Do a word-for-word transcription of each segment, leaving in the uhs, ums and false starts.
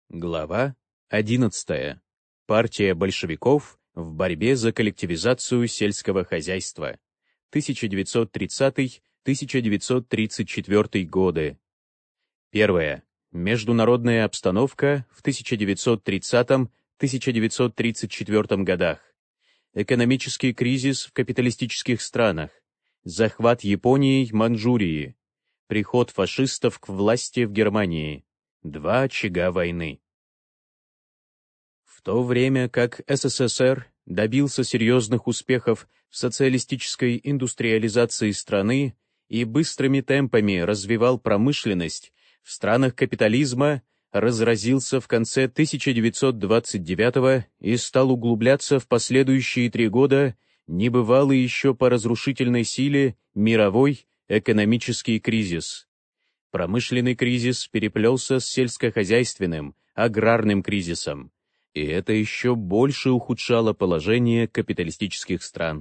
Глава одиннадцатая. Партия большевиков в борьбе за коллективизацию сельского хозяйства. тысяча девятьсот тридцатый — тысяча девятьсот тридцать четвёртый годы. Первое. Международная обстановка в тысяча девятьсот тридцатом — тысяча девятьсот тридцать четвёртом годах. Экономический кризис в капиталистических странах. Захват Японией Манчжурии. Приход фашистов к власти в Германии. Два очага войны. В то время как СССР добился серьезных успехов в социалистической индустриализации страны и быстрыми темпами развивал промышленность, в странах капитализма разразился в конце тысяча девятьсот двадцать девятого и стал углубляться в последующие три года небывалый еще по разрушительной силе мировой экономический кризис. Промышленный кризис переплелся с сельскохозяйственным, аграрным кризисом, и это еще больше ухудшало положение капиталистических стран.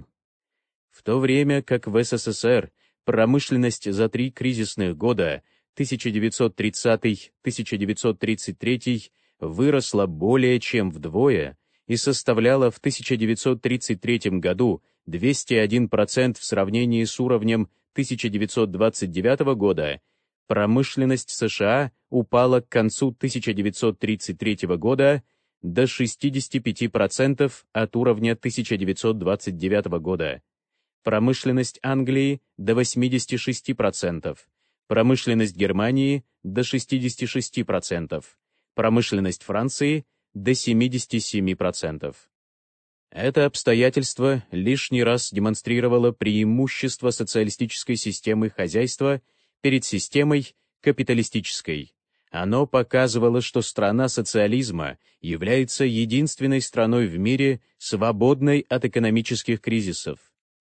В то время как в СССР промышленность за три кризисных года тысяча девятьсот тридцатый — тысяча девятьсот тридцать третий выросла более чем вдвое и составляла в тысяча девятьсот тридцать третьем году двести один процент в сравнении с уровнем тысяча девятьсот двадцать девятого года, промышленность США упала к концу тысяча девятьсот тридцать третьего года до шестидесяти пяти процентов от уровня тысяча девятьсот двадцать девятого года, промышленность Англии до восьмидесяти шести процентов, промышленность Германии до шестидесяти шести процентов, промышленность Франции до семидесяти семи процентов. Это обстоятельство лишний раз демонстрировало преимущество социалистической системы хозяйства перед системой капиталистической. Оно показывало, что страна социализма является единственной страной в мире, свободной от экономических кризисов.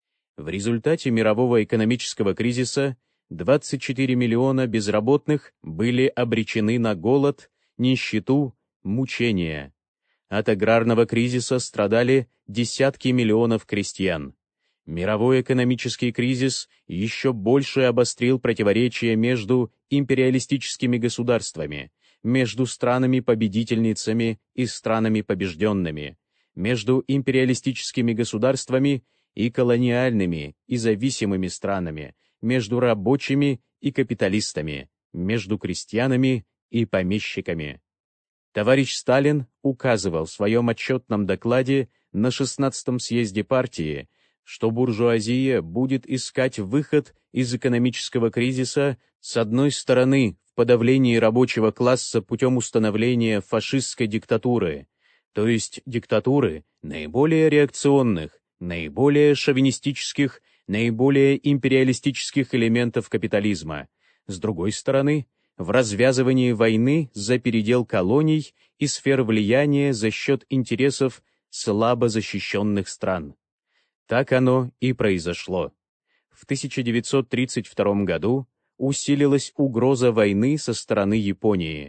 В результате мирового экономического кризиса двадцать четыре миллиона безработных были обречены на голод, нищету, мучения. От аграрного кризиса страдали десятки миллионов крестьян. Мировой экономический кризис еще больше обострил противоречия между империалистическими государствами, между странами-победительницами и странами побежденными, между империалистическими государствами и колониальными и зависимыми странами, между рабочими и капиталистами, между крестьянами и помещиками. Товарищ Сталин указывал в своем отчетном докладе на шестнадцатом съезде партии, что буржуазия будет искать выход из экономического кризиса с одной стороны в подавлении рабочего класса путем установления фашистской диктатуры, то есть диктатуры наиболее реакционных, наиболее шовинистических, наиболее империалистических элементов капитализма, с другой стороны в развязывании войны за передел колоний и сфер влияния за счет интересов слабо защищенных стран. Так оно и произошло. В тысяча девятьсот тридцать втором году усилилась угроза войны со стороны Японии.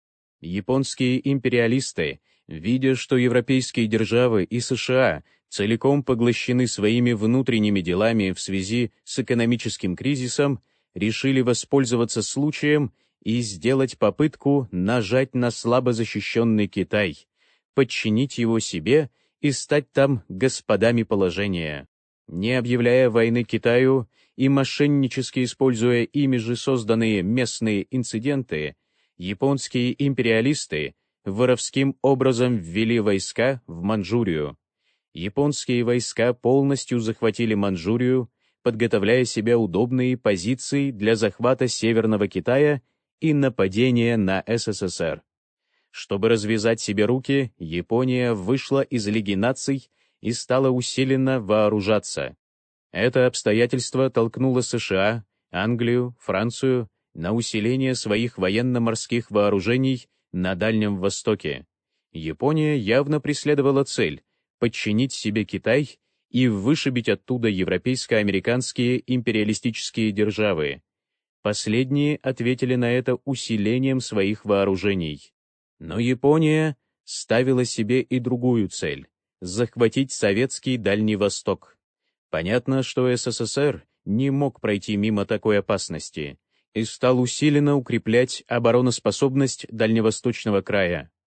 Японские империалисты, видя, что европейские державы и США целиком поглощены своими внутренними делами в связи с экономическим кризисом, решили воспользоваться случаем и сделать попытку нажать на слабо защищенный Китай, подчинить его себе и стать там господами положения. Не объявляя войны Китаю и мошеннически используя ими же созданные местные инциденты, японские империалисты воровским образом ввели войска в Манчжурию. Японские войска полностью захватили Манчжурию, подготовляя себе удобные позиции для захвата Северного Китая и нападения на СССР. Чтобы развязать себе руки, Япония вышла из Лиги наций и стала усиленно вооружаться. Это обстоятельство толкнуло США, Англию, Францию на усиление своих военно-морских вооружений на Дальнем Востоке. Япония явно преследовала цель — подчинить себе Китай и вышибить оттуда европейско-американские империалистические державы. Последние ответили на это усилением своих вооружений. Но Япония ставила себе и другую цель — захватить советский Дальний Восток. Понятно, что СССР не мог пройти мимо такой опасности и стал усиленно укреплять обороноспособность Дальневосточного края.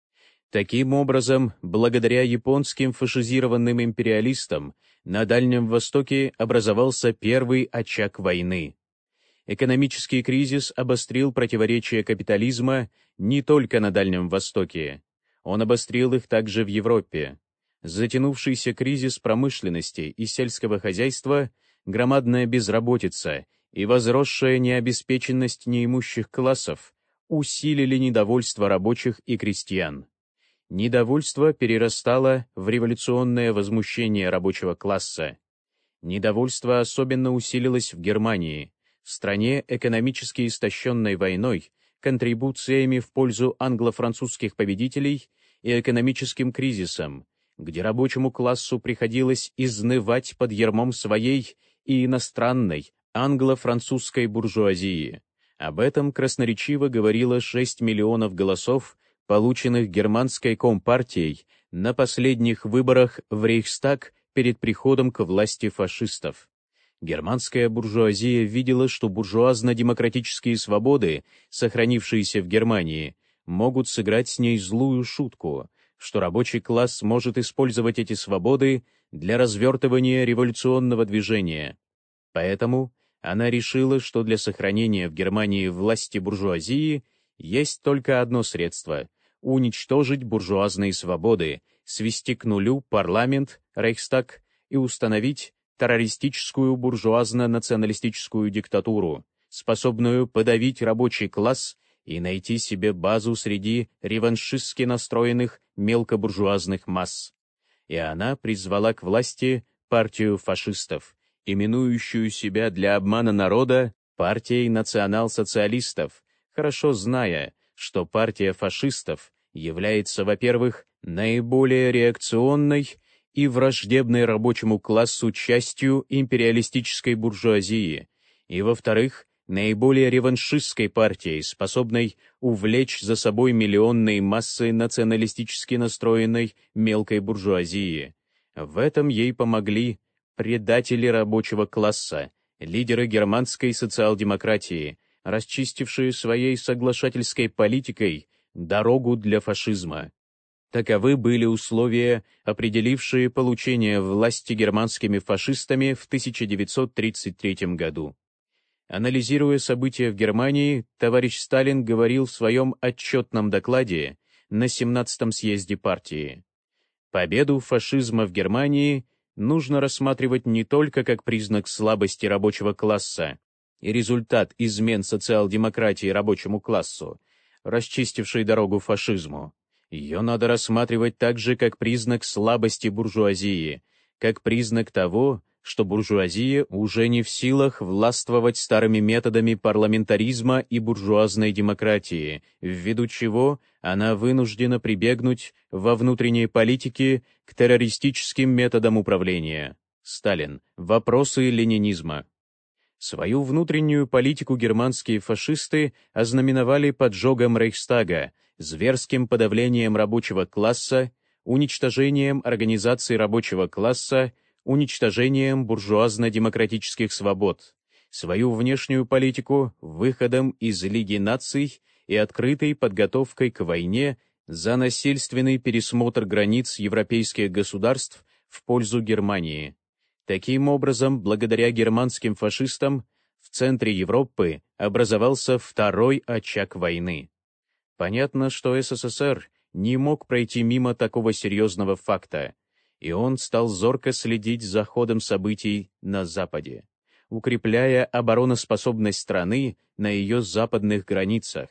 Таким образом, благодаря японским фашизированным империалистам, на Дальнем Востоке образовался первый очаг войны. Экономический кризис обострил противоречия капитализма не только на Дальнем Востоке. Он обострил их также в Европе. Затянувшийся кризис промышленности и сельского хозяйства, громадная безработица и возросшая необеспеченность неимущих классов усилили недовольство рабочих и крестьян. Недовольство перерастало в революционное возмущение рабочего класса. Недовольство особенно усилилось в Германии, в стране, экономически истощенной войной, контрибуциями в пользу англо-французских победителей и экономическим кризисом, где рабочему классу приходилось изнывать под ярмом своей и иностранной англо-французской буржуазии. Об этом красноречиво говорило шесть миллионов голосов, полученных германской компартией на последних выборах в Рейхстаг перед приходом к власти фашистов. Германская буржуазия видела, что буржуазно-демократические свободы, сохранившиеся в Германии, могут сыграть с ней злую шутку, что рабочий класс может использовать эти свободы для развертывания революционного движения. Поэтому она решила, что для сохранения в Германии власти буржуазии есть только одно средство — уничтожить буржуазные свободы, свести к нулю парламент, Рейхстаг, и установить террористическую буржуазно-националистическую диктатуру, способную подавить рабочий класс и найти себе базу среди реваншистски настроенных мелкобуржуазных масс. И она призвала к власти партию фашистов, именующую себя для обмана народа партией национал-социалистов, хорошо зная, что партия фашистов является, во-первых, наиболее реакционной и враждебной рабочему классу частью империалистической буржуазии, и, во-вторых, наиболее реваншистской партией, способной увлечь за собой миллионные массы националистически настроенной мелкой буржуазии. В этом ей помогли предатели рабочего класса, лидеры германской социал-демократии, расчистившие своей соглашательской политикой дорогу для фашизма. Таковы были условия, определившие получение власти германскими фашистами в тысяча девятьсот тридцать третьем году. Анализируя события в Германии, товарищ Сталин говорил в своем отчетном докладе на семнадцатом съезде партии: «Победу фашизма в Германии нужно рассматривать не только как признак слабости рабочего класса и результат измен социал-демократии рабочему классу, расчистившей дорогу фашизму. Ее надо рассматривать также как признак слабости буржуазии, как признак того, что буржуазия уже не в силах властвовать старыми методами парламентаризма и буржуазной демократии, ввиду чего она вынуждена прибегнуть во внутренней политике к террористическим методам управления». Сталин. Вопросы ленинизма. Свою внутреннюю политику германские фашисты ознаменовали поджогом Рейхстага, зверским подавлением рабочего класса, уничтожением организаций рабочего класса, уничтожением буржуазно-демократических свобод, свою внешнюю политику выходом из Лиги наций и открытой подготовкой к войне за насильственный пересмотр границ европейских государств в пользу Германии. Таким образом, благодаря германским фашистам, в центре Европы образовался второй очаг войны. Понятно, что СССР не мог пройти мимо такого серьезного факта, и он стал зорко следить за ходом событий на Западе, укрепляя обороноспособность страны на ее западных границах.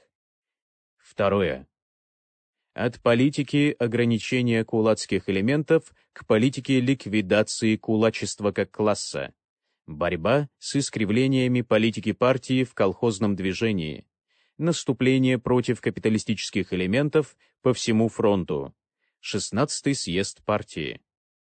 Второе. От политики ограничения кулацких элементов к политике ликвидации кулачества как класса. Борьба с искривлениями политики партии в колхозном движении. Наступление против капиталистических элементов по всему фронту. шестнадцатый съезд партии.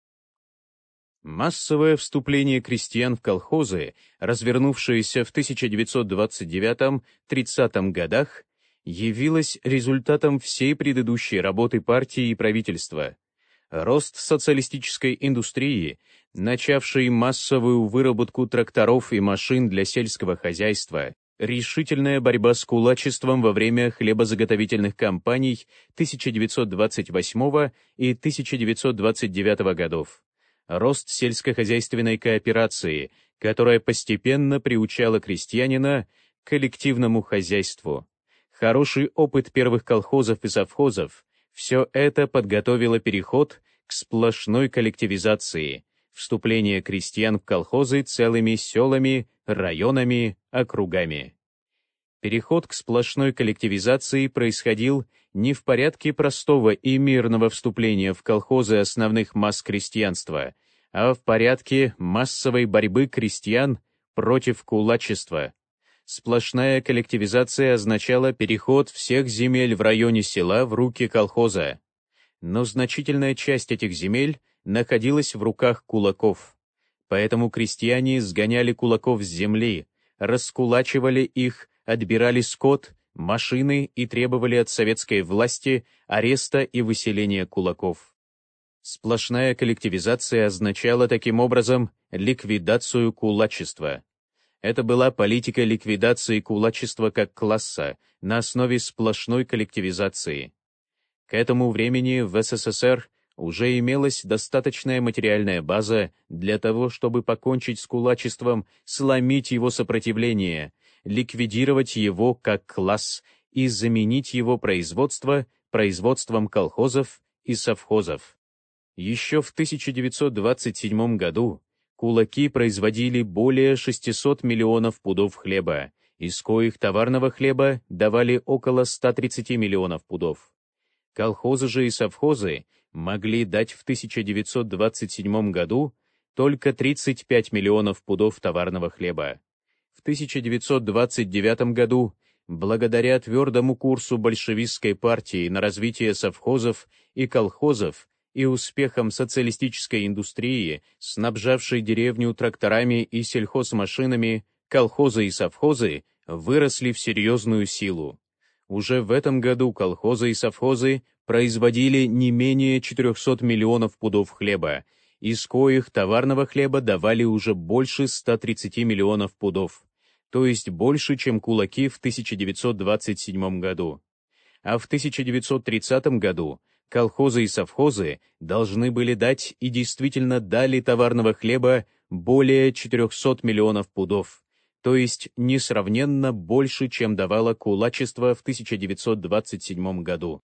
Массовое вступление крестьян в колхозы, развернувшееся в тысяча девятьсот двадцать девятом-тридцатом годах, явилось результатом всей предыдущей работы партии и правительства. Рост социалистической индустрии, начавшей массовую выработку тракторов и машин для сельского хозяйства, Решительная борьба с кулачеством во время хлебозаготовительных кампаний тысяча девятьсот двадцать восьмого и тысяча девятьсот двадцать девятого годов. Рост сельскохозяйственной кооперации, которая постепенно приучала крестьянина к коллективному хозяйству. Хороший опыт первых колхозов и совхозов — все это подготовило переход к сплошной коллективизации, вступление крестьян в колхозы целыми селами, районами, округами. Переход к сплошной коллективизации происходил не в порядке простого и мирного вступления в колхозы основных масс крестьянства, а в порядке массовой борьбы крестьян против кулачества. Сплошная коллективизация означала переход всех земель в районе села в руки колхоза. Но значительная часть этих земель находилась в руках кулаков. Поэтому крестьяне сгоняли кулаков с земли, раскулачивали их, отбирали скот, машины и требовали от советской власти ареста и выселения кулаков. Сплошная коллективизация означала таким образом ликвидацию кулачества. Это была политика ликвидации кулачества как класса на основе сплошной коллективизации. К этому времени в СССР уже имелась достаточная материальная база для того, чтобы покончить с кулачеством, сломить его сопротивление, ликвидировать его как класс и заменить его производство производством колхозов и совхозов. Еще в тысяча девятьсот двадцать седьмом году кулаки производили более шестисот миллионов пудов хлеба, из коих товарного хлеба давали около ста тридцати миллионов пудов. Колхозы же и совхозы могли дать в тысяча девятьсот двадцать седьмом году только тридцать пять миллионов пудов товарного хлеба. В тысяча девятьсот двадцать девятом году, благодаря твердому курсу большевистской партии на развитие совхозов и колхозов и успехам социалистической индустрии, снабжавшей деревню тракторами и сельхозмашинами, колхозы и совхозы выросли в серьезную силу. Уже в этом году колхозы и совхозы производили не менее четырехсот миллионов пудов хлеба, из коих товарного хлеба давали уже больше ста тридцати миллионов пудов, то есть больше, чем кулаки в тысяча девятьсот двадцать седьмом году. А в тысяча девятьсот тридцатом году колхозы и совхозы должны были дать и действительно дали товарного хлеба более четырехсот миллионов пудов, то есть несравненно больше, чем давало кулачество в тысяча девятьсот двадцать седьмом году.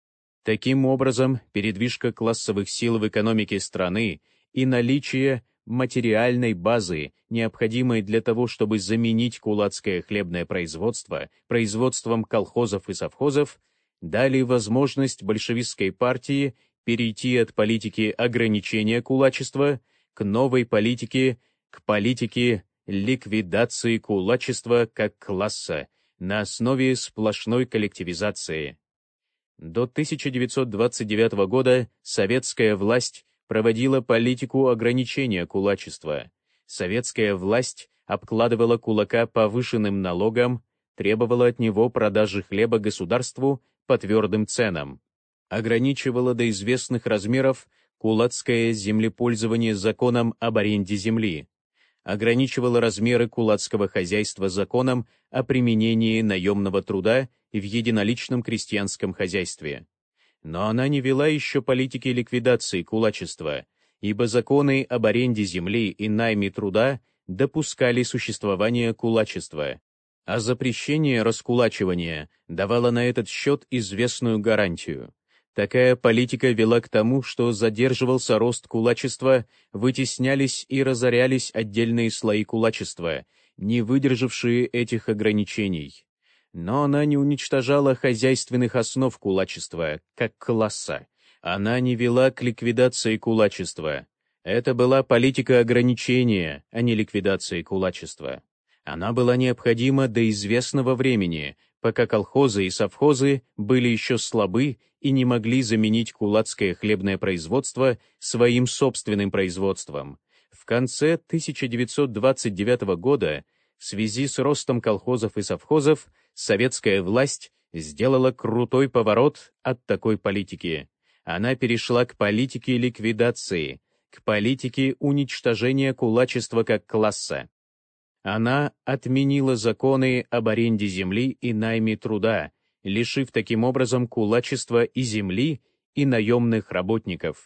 Таким образом, передвижка классовых сил в экономике страны и наличие материальной базы, необходимой для того, чтобы заменить кулацкое хлебное производство производством колхозов и совхозов, дали возможность большевистской партии перейти от политики ограничения кулачества к новой политике, к политике ликвидации кулачества как класса на основе сплошной коллективизации. До тысяча девятьсот двадцать девятого года советская власть проводила политику ограничения кулачества. Советская власть обкладывала кулака повышенным налогом, требовала от него продажи хлеба государству по твердым ценам, ограничивала до известных размеров кулацкое землепользование законом об аренде земли, ограничивала размеры кулацкого хозяйства законом о применении наемного труда в единоличном крестьянском хозяйстве. Но она не вела еще политики ликвидации кулачества, ибо законы об аренде земли и найме труда допускали существование кулачества, а запрещение раскулачивания давало на этот счет известную гарантию. Такая политика вела к тому, что задерживался рост кулачества, вытеснялись и разорялись отдельные слои кулачества, не выдержавшие этих ограничений. Но она не уничтожала хозяйственных основ кулачества, как класса. Она не вела к ликвидации кулачества. Это была политика ограничения, а не ликвидации кулачества. Она была необходима до известного времени, пока колхозы и совхозы были еще слабы и не могли заменить кулацкое хлебное производство своим собственным производством. В конце тысяча девятьсот двадцать девятого года, в связи с ростом колхозов и совхозов, советская власть сделала крутой поворот от такой политики. Она перешла к политике ликвидации, к политике уничтожения кулачества как класса. Она отменила законы об аренде земли и найме труда, лишив таким образом кулачества и земли, и наемных работников.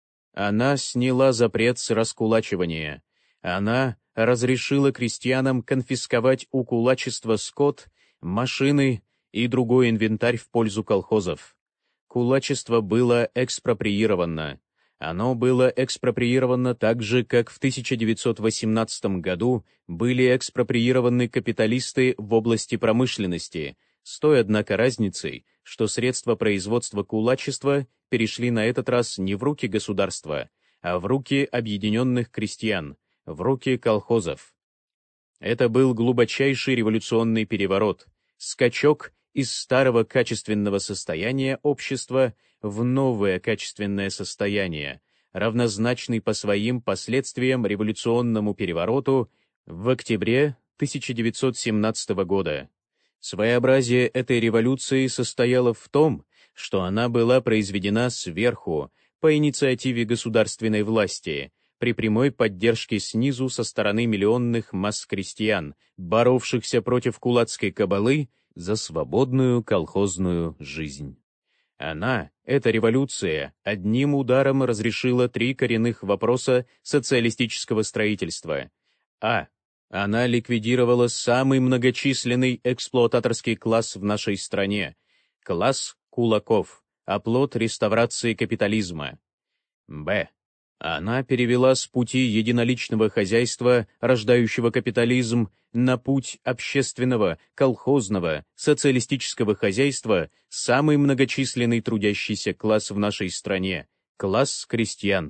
Она сняла запрет с раскулачивания. Она разрешила крестьянам конфисковать у кулачества скот, машины и другой инвентарь в пользу колхозов. Кулачество было экспроприировано. Оно было экспроприировано так же, как в тысяча девятьсот восемнадцатом году были экспроприированы капиталисты в области промышленности, с той, однако, разницей, что средства производства кулачества перешли на этот раз не в руки государства, а в руки объединенных крестьян, в руки колхозов. Это был глубочайший революционный переворот, скачок из старого качественного состояния общества в новое качественное состояние, равнозначный по своим последствиям революционному перевороту в октябре тысяча девятьсот семнадцатого года. Своеобразие этой революции состояло в том, что она была произведена сверху, по инициативе государственной власти, при прямой поддержке снизу со стороны миллионных масс крестьян, боровшихся против кулацкой кабалы за свободную колхозную жизнь. Она, эта революция, одним ударом разрешила три коренных вопроса социалистического строительства. А. Она ликвидировала самый многочисленный эксплуататорский класс в нашей стране — класс кулаков, оплот реставрации капитализма. Б. Она перевела с пути единоличного хозяйства, рождающего капитализм, на путь общественного, колхозного, социалистического хозяйства самый многочисленный трудящийся класс в нашей стране — класс крестьян.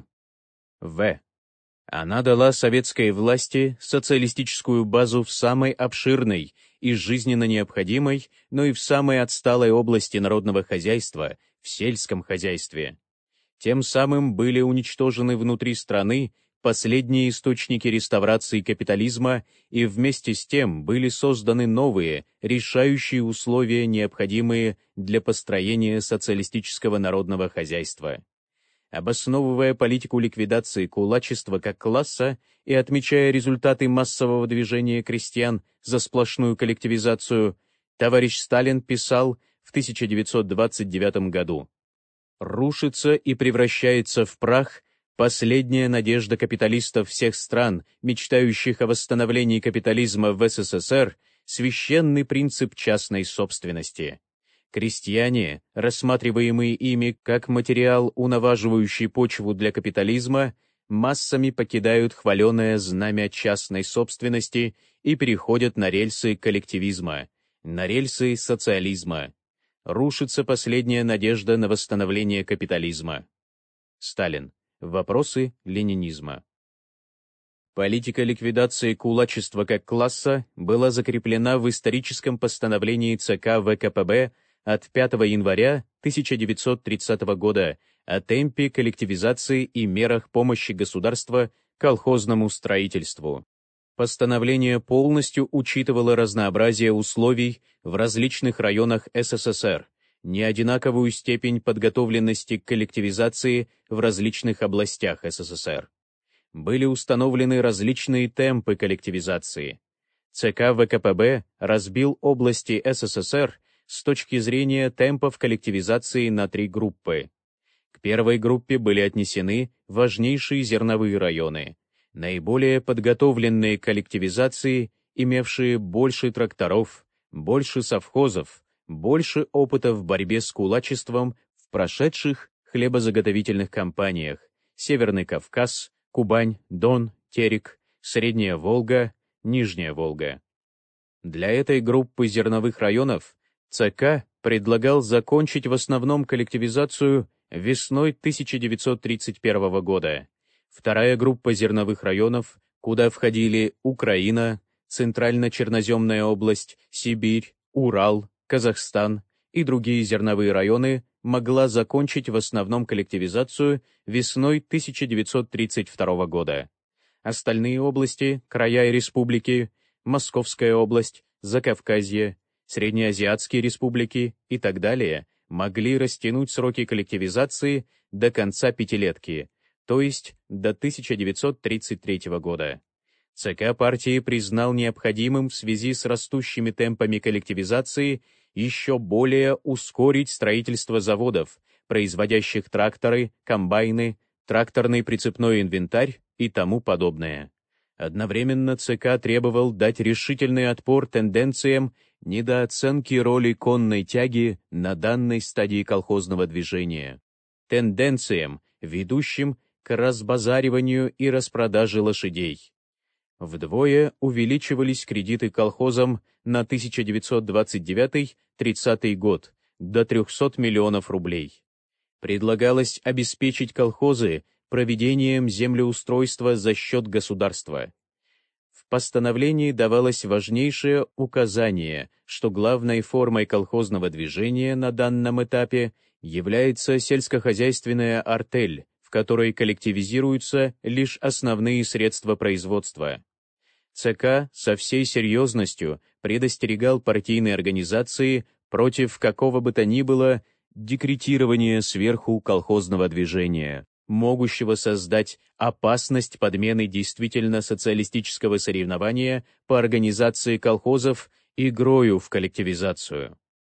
В. Она дала советской власти социалистическую базу в самой обширной и жизненно необходимой, но и в самой отсталой области народного хозяйства, в сельском хозяйстве. Тем самым были уничтожены внутри страны последние источники реставрации капитализма, и вместе с тем были созданы новые, решающие условия, необходимые для построения социалистического народного хозяйства. Обосновывая политику ликвидации кулачества как класса и отмечая результаты массового движения крестьян за сплошную коллективизацию, товарищ Сталин писал в тысяча девятьсот двадцать девятом году: «Рушится и превращается в прах последняя надежда капиталистов всех стран, мечтающих о восстановлении капитализма в СССР, священный принцип частной собственности. Крестьяне, рассматриваемые ими как материал, унаваживающий почву для капитализма, массами покидают хваленое знамя частной собственности и переходят на рельсы коллективизма, на рельсы социализма. Рушится последняя надежда на восстановление капитализма». Сталин. Вопросы ленинизма. Политика ликвидации кулачества как класса была закреплена в историческом постановлении ЦК ВКПБ от пятого января тысяча девятьсот тридцатого года о темпе коллективизации и мерах помощи государства колхозному строительству. Постановление полностью учитывало разнообразие условий в различных районах СССР, неодинаковую степень подготовленности к коллективизации в различных областях СССР. Были установлены различные темпы коллективизации. ЦК ВКПБ разбил области СССР с точки зрения темпов коллективизации на три группы. К первой группе были отнесены важнейшие зерновые районы, наиболее подготовленные к коллективизации, имевшие больше тракторов, больше совхозов, больше опыта в борьбе с кулачеством в прошедших хлебозаготовительных кампаниях: Северный Кавказ, Кубань, Дон, Терек, Средняя Волга, Нижняя Волга. Для этой группы зерновых районов ЦК предлагал закончить в основном коллективизацию весной тысяча девятьсот тридцать первого года. Вторая группа зерновых районов, куда входили Украина, Центрально-Черноземная область, Сибирь, Урал, Казахстан и другие зерновые районы, могла закончить в основном коллективизацию весной тысяча девятьсот тридцать второго года. Остальные области, края и республики, Московская область, Закавказье, Среднеазиатские республики и так далее, могли растянуть сроки коллективизации до конца пятилетки, то есть до тысяча девятьсот тридцать третьего года. ЦК партии признал необходимым в связи с растущими темпами коллективизации еще более ускорить строительство заводов, производящих тракторы, комбайны, тракторный прицепной инвентарь и тому подобное. Одновременно ЦК требовал дать решительный отпор тенденциям недооценки роли конной тяги на данной стадии колхозного движения, тенденциям, ведущим к разбазариванию и распродаже лошадей. Вдвое увеличивались кредиты колхозам на тысяча девятьсот двадцать девятый — тридцатый год до трехсот миллионов рублей. Предлагалось обеспечить колхозы проведением землеустройства за счет государства. В постановлении давалось важнейшее указание, что главной формой колхозного движения на данном этапе является сельскохозяйственная артель, в которой коллективизируются лишь основные средства производства. ЦК со всей серьезностью предостерегал партийные организации против какого бы то ни было декретирования сверху колхозного движения, могущего создать опасность подмены действительно социалистического соревнования по организации колхозов игрою в коллективизацию.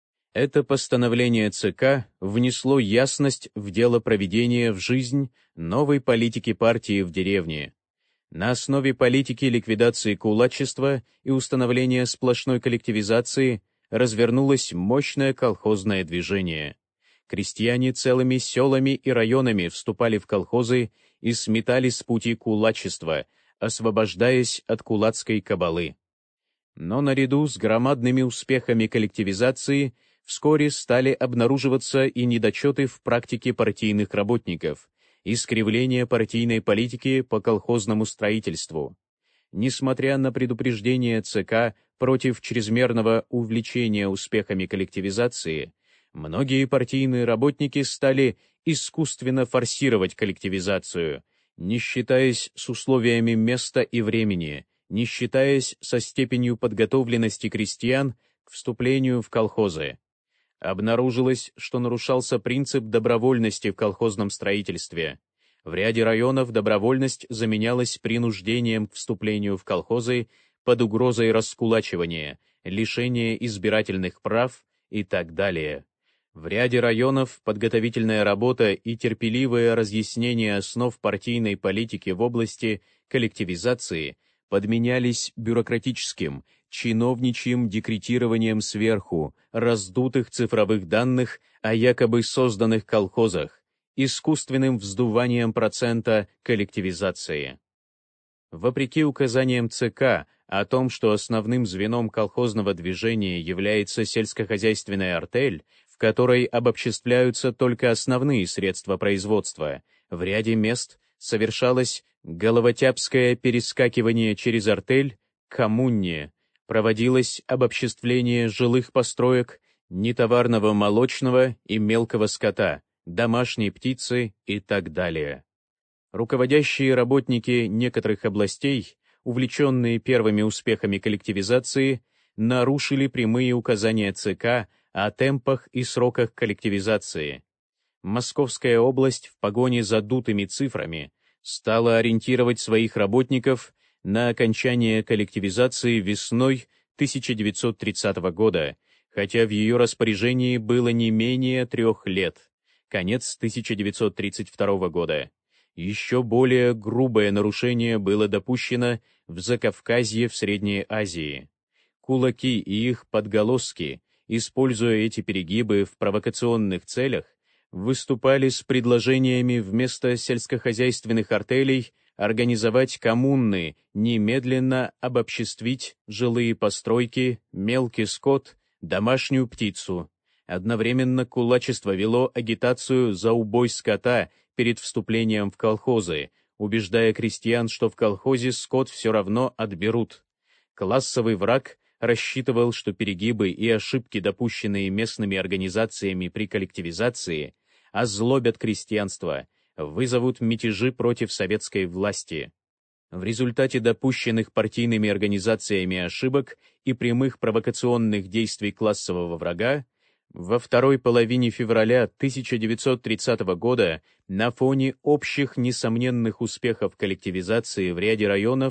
Это постановление ЦК внесло ясность в дело проведения в жизнь новой политики партии в деревне. На основе политики ликвидации кулачества и установления сплошной коллективизации развернулось мощное колхозное движение. Крестьяне целыми селами и районами вступали в колхозы и сметали с пути кулачества, освобождаясь от кулацкой кабалы. Но наряду с громадными успехами коллективизации вскоре стали обнаруживаться и недочеты в практике партийных работников, искривление партийной политики по колхозному строительству. Несмотря на предупреждение ЦК против чрезмерного увлечения успехами коллективизации, многие партийные работники стали искусственно форсировать коллективизацию, не считаясь с условиями места и времени, не считаясь со степенью подготовленности крестьян к вступлению в колхозы. Обнаружилось, что нарушался принцип добровольности в колхозном строительстве. В ряде районов добровольность заменялась принуждением к вступлению в колхозы под угрозой раскулачивания, лишения избирательных прав и так далее. В ряде районов подготовительная работа и терпеливое разъяснение основ партийной политики в области коллективизации подменялись бюрократическим, чиновничьим декретированием сверху раздутых цифровых данных о якобы созданных колхозах, искусственным вздуванием процента коллективизации. Вопреки указаниям ЦК о том, что основным звеном колхозного движения является сельскохозяйственная артель, в которой обобществляются только основные средства производства, в ряде мест совершалось головотяпское перескакивание через артель к коммуне, проводилось обобществление жилых построек, нетоварного молочного и мелкого скота, домашней птицы и так далее. Руководящие работники некоторых областей, увлеченные первыми успехами коллективизации, нарушили прямые указания ЦК о темпах и сроках коллективизации. Московская область в погоне за дутыми цифрами стала ориентировать своих работников на окончание коллективизации весной тысяча девятьсот тридцатого года, хотя в ее распоряжении было не менее трех лет, конец тысяча девятьсот тридцать второго года. Еще более грубое нарушение было допущено в Закавказье в Средней Азии. Кулаки и их подголоски, используя эти перегибы в провокационных целях, выступали с предложениями вместо сельскохозяйственных артелей организовать коммуны, немедленно обобществить жилые постройки, мелкий скот, домашнюю птицу. Одновременно кулачество вело агитацию за убой скота перед вступлением в колхозы, убеждая крестьян, что в колхозе скот все равно отберут. Классовый враг рассчитывал, что перегибы и ошибки, допущенные местными организациями при коллективизации, озлобят крестьянство, вызовут мятежи против советской власти. В результате допущенных партийными организациями ошибок и прямых провокационных действий классового врага во второй половине февраля тысяча девятьсот тридцатого года на фоне общих несомненных успехов коллективизации в ряде районов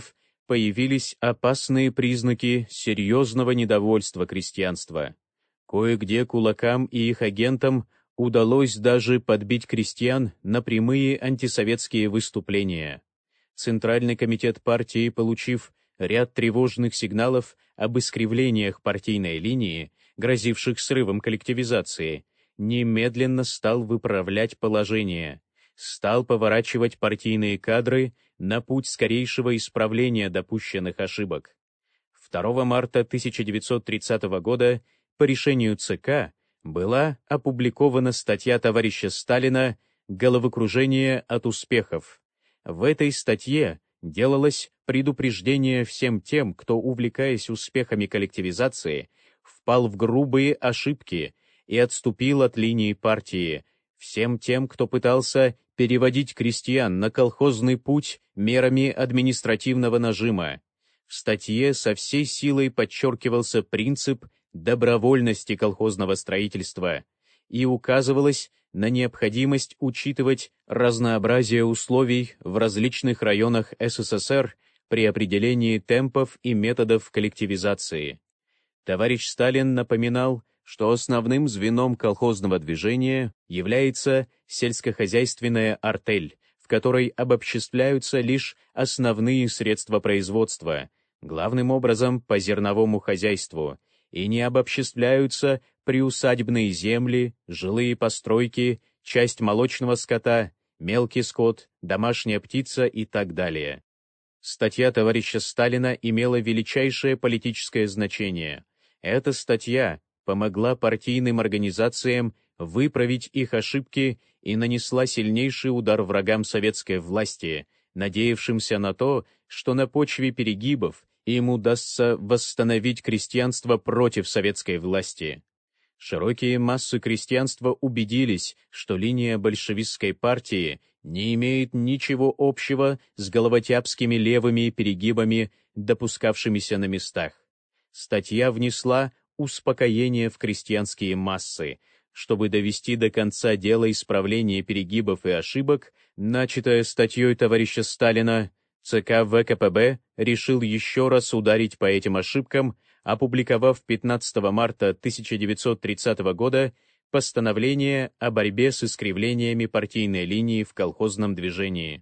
появились опасные признаки серьезного недовольства крестьянства. Кое-где кулакам и их агентам удалось даже подбить крестьян на прямые антисоветские выступления. Центральный комитет партии, получив ряд тревожных сигналов об искривлениях партийной линии, грозивших срывом коллективизации, немедленно стал выправлять положение, стал поворачивать партийные кадры на путь скорейшего исправления допущенных ошибок. второго марта тысяча девятьсот тридцатого года по решению ЦК была опубликована статья товарища Сталина «Головокружение от успехов». В этой статье делалось предупреждение всем тем, кто, увлекаясь успехами коллективизации, впал в грубые ошибки и отступил от линии партии, всем тем, кто пытался переводить крестьян на колхозный путь мерами административного нажима. В статье со всей силой подчеркивался принцип добровольности колхозного строительства и указывалось на необходимость учитывать разнообразие условий в различных районах СССР при определении темпов и методов коллективизации. Товарищ Сталин напоминал, что основным звеном колхозного движения является сельскохозяйственная артель, в которой обобществляются лишь основные средства производства, главным образом по зерновому хозяйству, и не обобществляются приусадебные земли, жилые постройки, часть молочного скота, мелкий скот, домашняя птица и так далее. Статья товарища Сталина имела величайшее политическое значение. Эта статья помогла партийным организациям выправить их ошибки и нанесла сильнейший удар врагам советской власти, надеявшимся на то, что на почве перегибов им удастся восстановить крестьянство против советской власти. Широкие массы крестьянства убедились, что линия большевистской партии не имеет ничего общего с головотяпскими левыми перегибами, допускавшимися на местах. Статья внесла успокоение в крестьянские массы, чтобы довести до конца дело исправления перегибов и ошибок, начатое статьей товарища Сталина. ЦК ВКПБ решил еще раз ударить по этим ошибкам, опубликовав пятнадцатого марта тысяча девятьсот тридцатого года постановление о борьбе с искривлениями партийной линии в колхозном движении.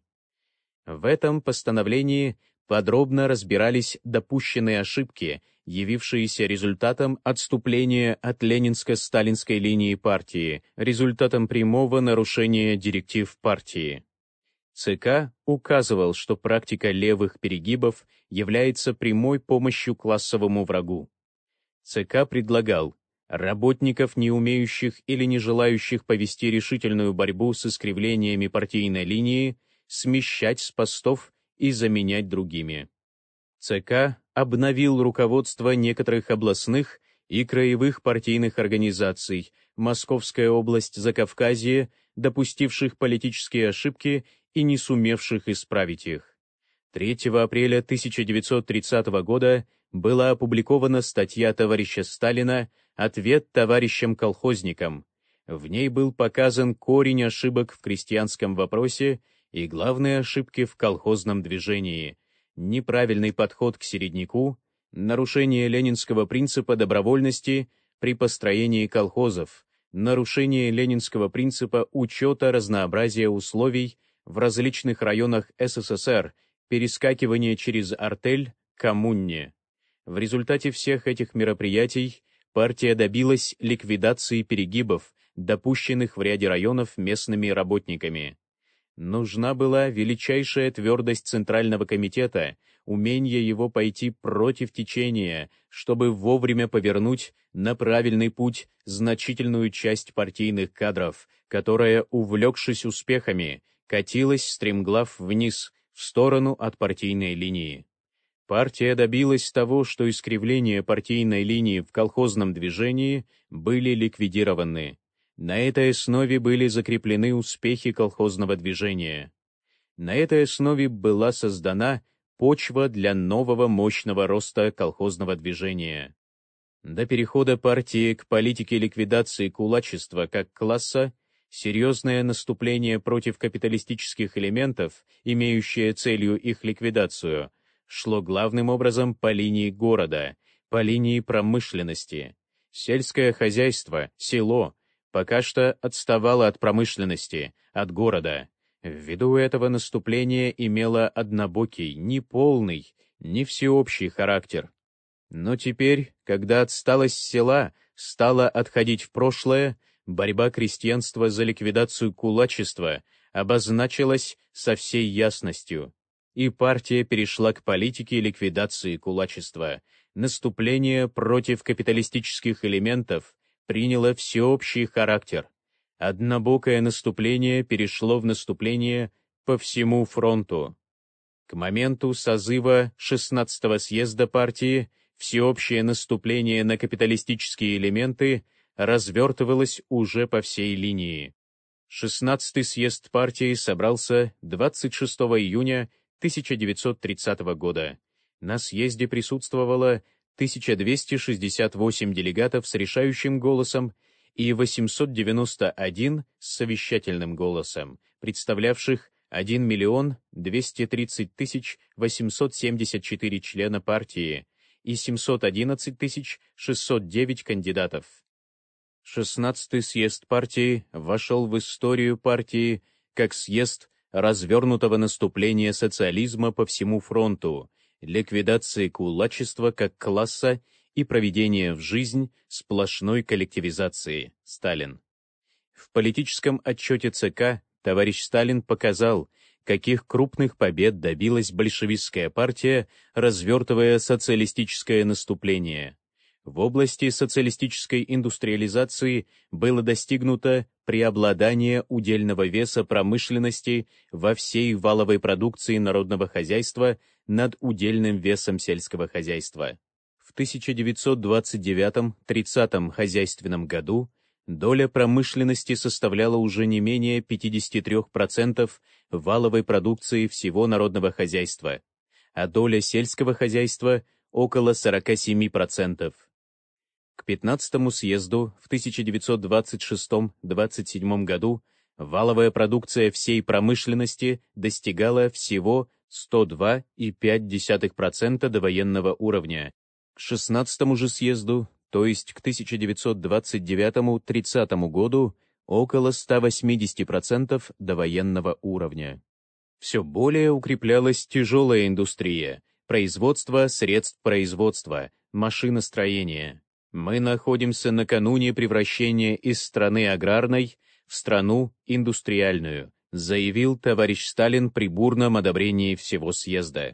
В этом постановлении подробно разбирались допущенные ошибки, явившиеся результатом отступления от ленинско-сталинской линии партии, результатом прямого нарушения директив партии. ЦК указывал, что практика левых перегибов является прямой помощью классовому врагу. ЦК предлагал работников, не умеющих или не желающих повести решительную борьбу с искривлениями партийной линии, смещать с постов и заменять другими. ЦК обновил руководство некоторых областных и краевых партийных организаций, Московская область, Закавказье, допустивших политические ошибки и не сумевших исправить их. третьего апреля тысяча девятьсот тридцатого года была опубликована статья товарища Сталина «Ответ товарищам-колхозникам». В ней был показан корень ошибок в крестьянском вопросе и главные ошибки в колхозном движении: неправильный подход к середняку, нарушение ленинского принципа добровольности при построении колхозов, нарушение ленинского принципа учета разнообразия условий в различных районах СССР, перескакивание через артель к коммуне. В результате всех этих мероприятий партия добилась ликвидации перегибов, допущенных в ряде районов местными работниками. Нужна была величайшая твердость Центрального комитета, умение его пойти против течения, чтобы вовремя повернуть на правильный путь значительную часть партийных кадров, которая, увлекшись успехами, катилась стремглав вниз, в сторону от партийной линии. Партия добилась того, что искривления партийной линии в колхозном движении были ликвидированы. На этой основе были закреплены успехи колхозного движения. На этой основе была создана почва для нового мощного роста колхозного движения. До перехода партии к политике ликвидации кулачества как класса, серьезное наступление против капиталистических элементов, имеющее целью их ликвидацию, шло главным образом по линии города, по линии промышленности. Сельское хозяйство, село, пока что отставало от промышленности, от города. Ввиду этого наступление имело однобокий, неполный, не всеобщий характер. Но теперь, когда отсталость села стала отходить в прошлое, борьба крестьянства за ликвидацию кулачества обозначилась со всей ясностью, и партия перешла к политике ликвидации кулачества. Наступление против капиталистических элементов приняло всеобщий характер. Однобокое наступление перешло в наступление по всему фронту. К моменту созыва шестнадцатого съезда партии всеобщее наступление на капиталистические элементы развертывалось уже по всей линии. шестнадцатый съезд партии собрался двадцать шестого июня тысяча девятьсот тридцатого года. На съезде присутствовало тысяча двести шестьдесят восемь делегатов с решающим голосом и восемьсот девяносто один с совещательным голосом, представлявших один миллион двести тридцать тысяч восемьсот семьдесят четыре члена партии и семьсот одиннадцать тысяч шестьсот девять кандидатов. шестнадцатый съезд партии вошел в историю партии как съезд развернутого наступления социализма по всему фронту, ликвидации кулачества как класса и проведения в жизнь сплошной коллективизации. Сталин. В политическом отчете ЦК товарищ Сталин показал, каких крупных побед добилась большевистская партия, развертывая социалистическое наступление. В области социалистической индустриализации было достигнуто преобладание удельного веса промышленности во всей валовой продукции народного хозяйства над удельным весом сельского хозяйства. В тысяча девятьсот двадцать девятом — тридцатом хозяйственном году доля промышленности составляла уже не менее пятьдесят три процента валовой продукции всего народного хозяйства, а доля сельского хозяйства — около сорок семь процентов. К пятнадцатому съезду в тысяча девятьсот двадцать шестом — двадцать седьмом году валовая продукция всей промышленности достигала всего сто два и пять десятых процента довоенного уровня. К шестнадцатому же съезду, то есть к тысяча девятьсот двадцать девятому — тридцатому году, около ста восьмидесяти процентов довоенного уровня. Все более укреплялась тяжелая индустрия, производство средств производства, машиностроение. Мы находимся накануне превращения из страны аграрной в страну индустриальную, заявил товарищ Сталин при бурном одобрении всего съезда.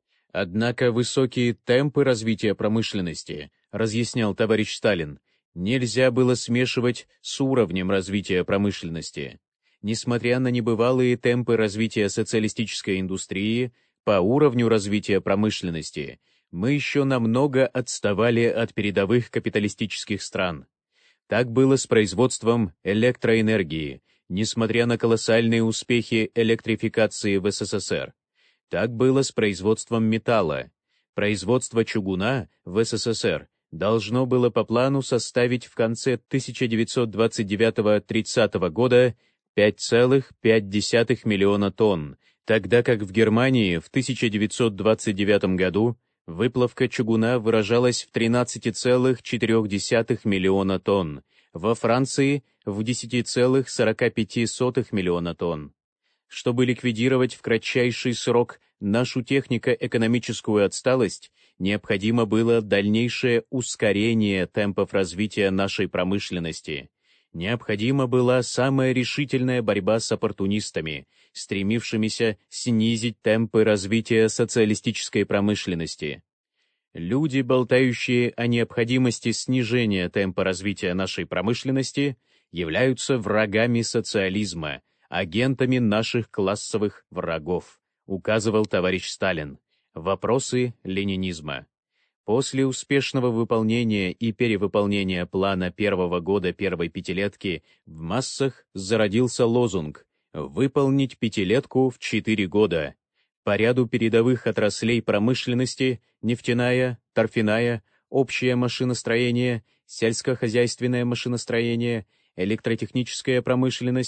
Однако высокие темпы развития промышленности, разъяснял товарищ Сталин, нельзя было смешивать с уровнем развития промышленности. Несмотря на небывалые темпы развития социалистической индустрии, по уровню развития промышленности мы еще намного отставали от передовых капиталистических стран. Так было с производством электроэнергии, несмотря на колоссальные успехи электрификации в СССР. Так было с производством металла. Производство чугуна в СССР должно было по плану составить в конце тысяча девятьсот двадцать девятого — тридцатого года пять целых пять десятых миллиона тонн, тогда как в Германии в тысяча девятьсот двадцать девятом году выплавка чугуна выражалась в тринадцати целых четырёх десятых миллиона тонн, во Франции — в десяти целых сорока пяти сотых миллиона тонн. Чтобы ликвидировать в кратчайший срок нашу технико-экономическую отсталость, необходимо было дальнейшее ускорение темпов развития нашей промышленности. Необходима была самая решительная борьба с оппортунистами, стремившимися снизить темпы развития социалистической промышленности. Люди, болтающие о необходимости снижения темпа развития нашей промышленности, являются врагами социализма, агентами наших классовых врагов, указывал товарищ Сталин. Вопросы ленинизма. После успешного выполнения и перевыполнения плана первого года первой пятилетки в массах зародился лозунг «Выполнить пятилетку в четыре года». По ряду передовых отраслей промышленности — нефтяная, торфяная, общее машиностроение, сельскохозяйственное машиностроение, электротехническая промышленность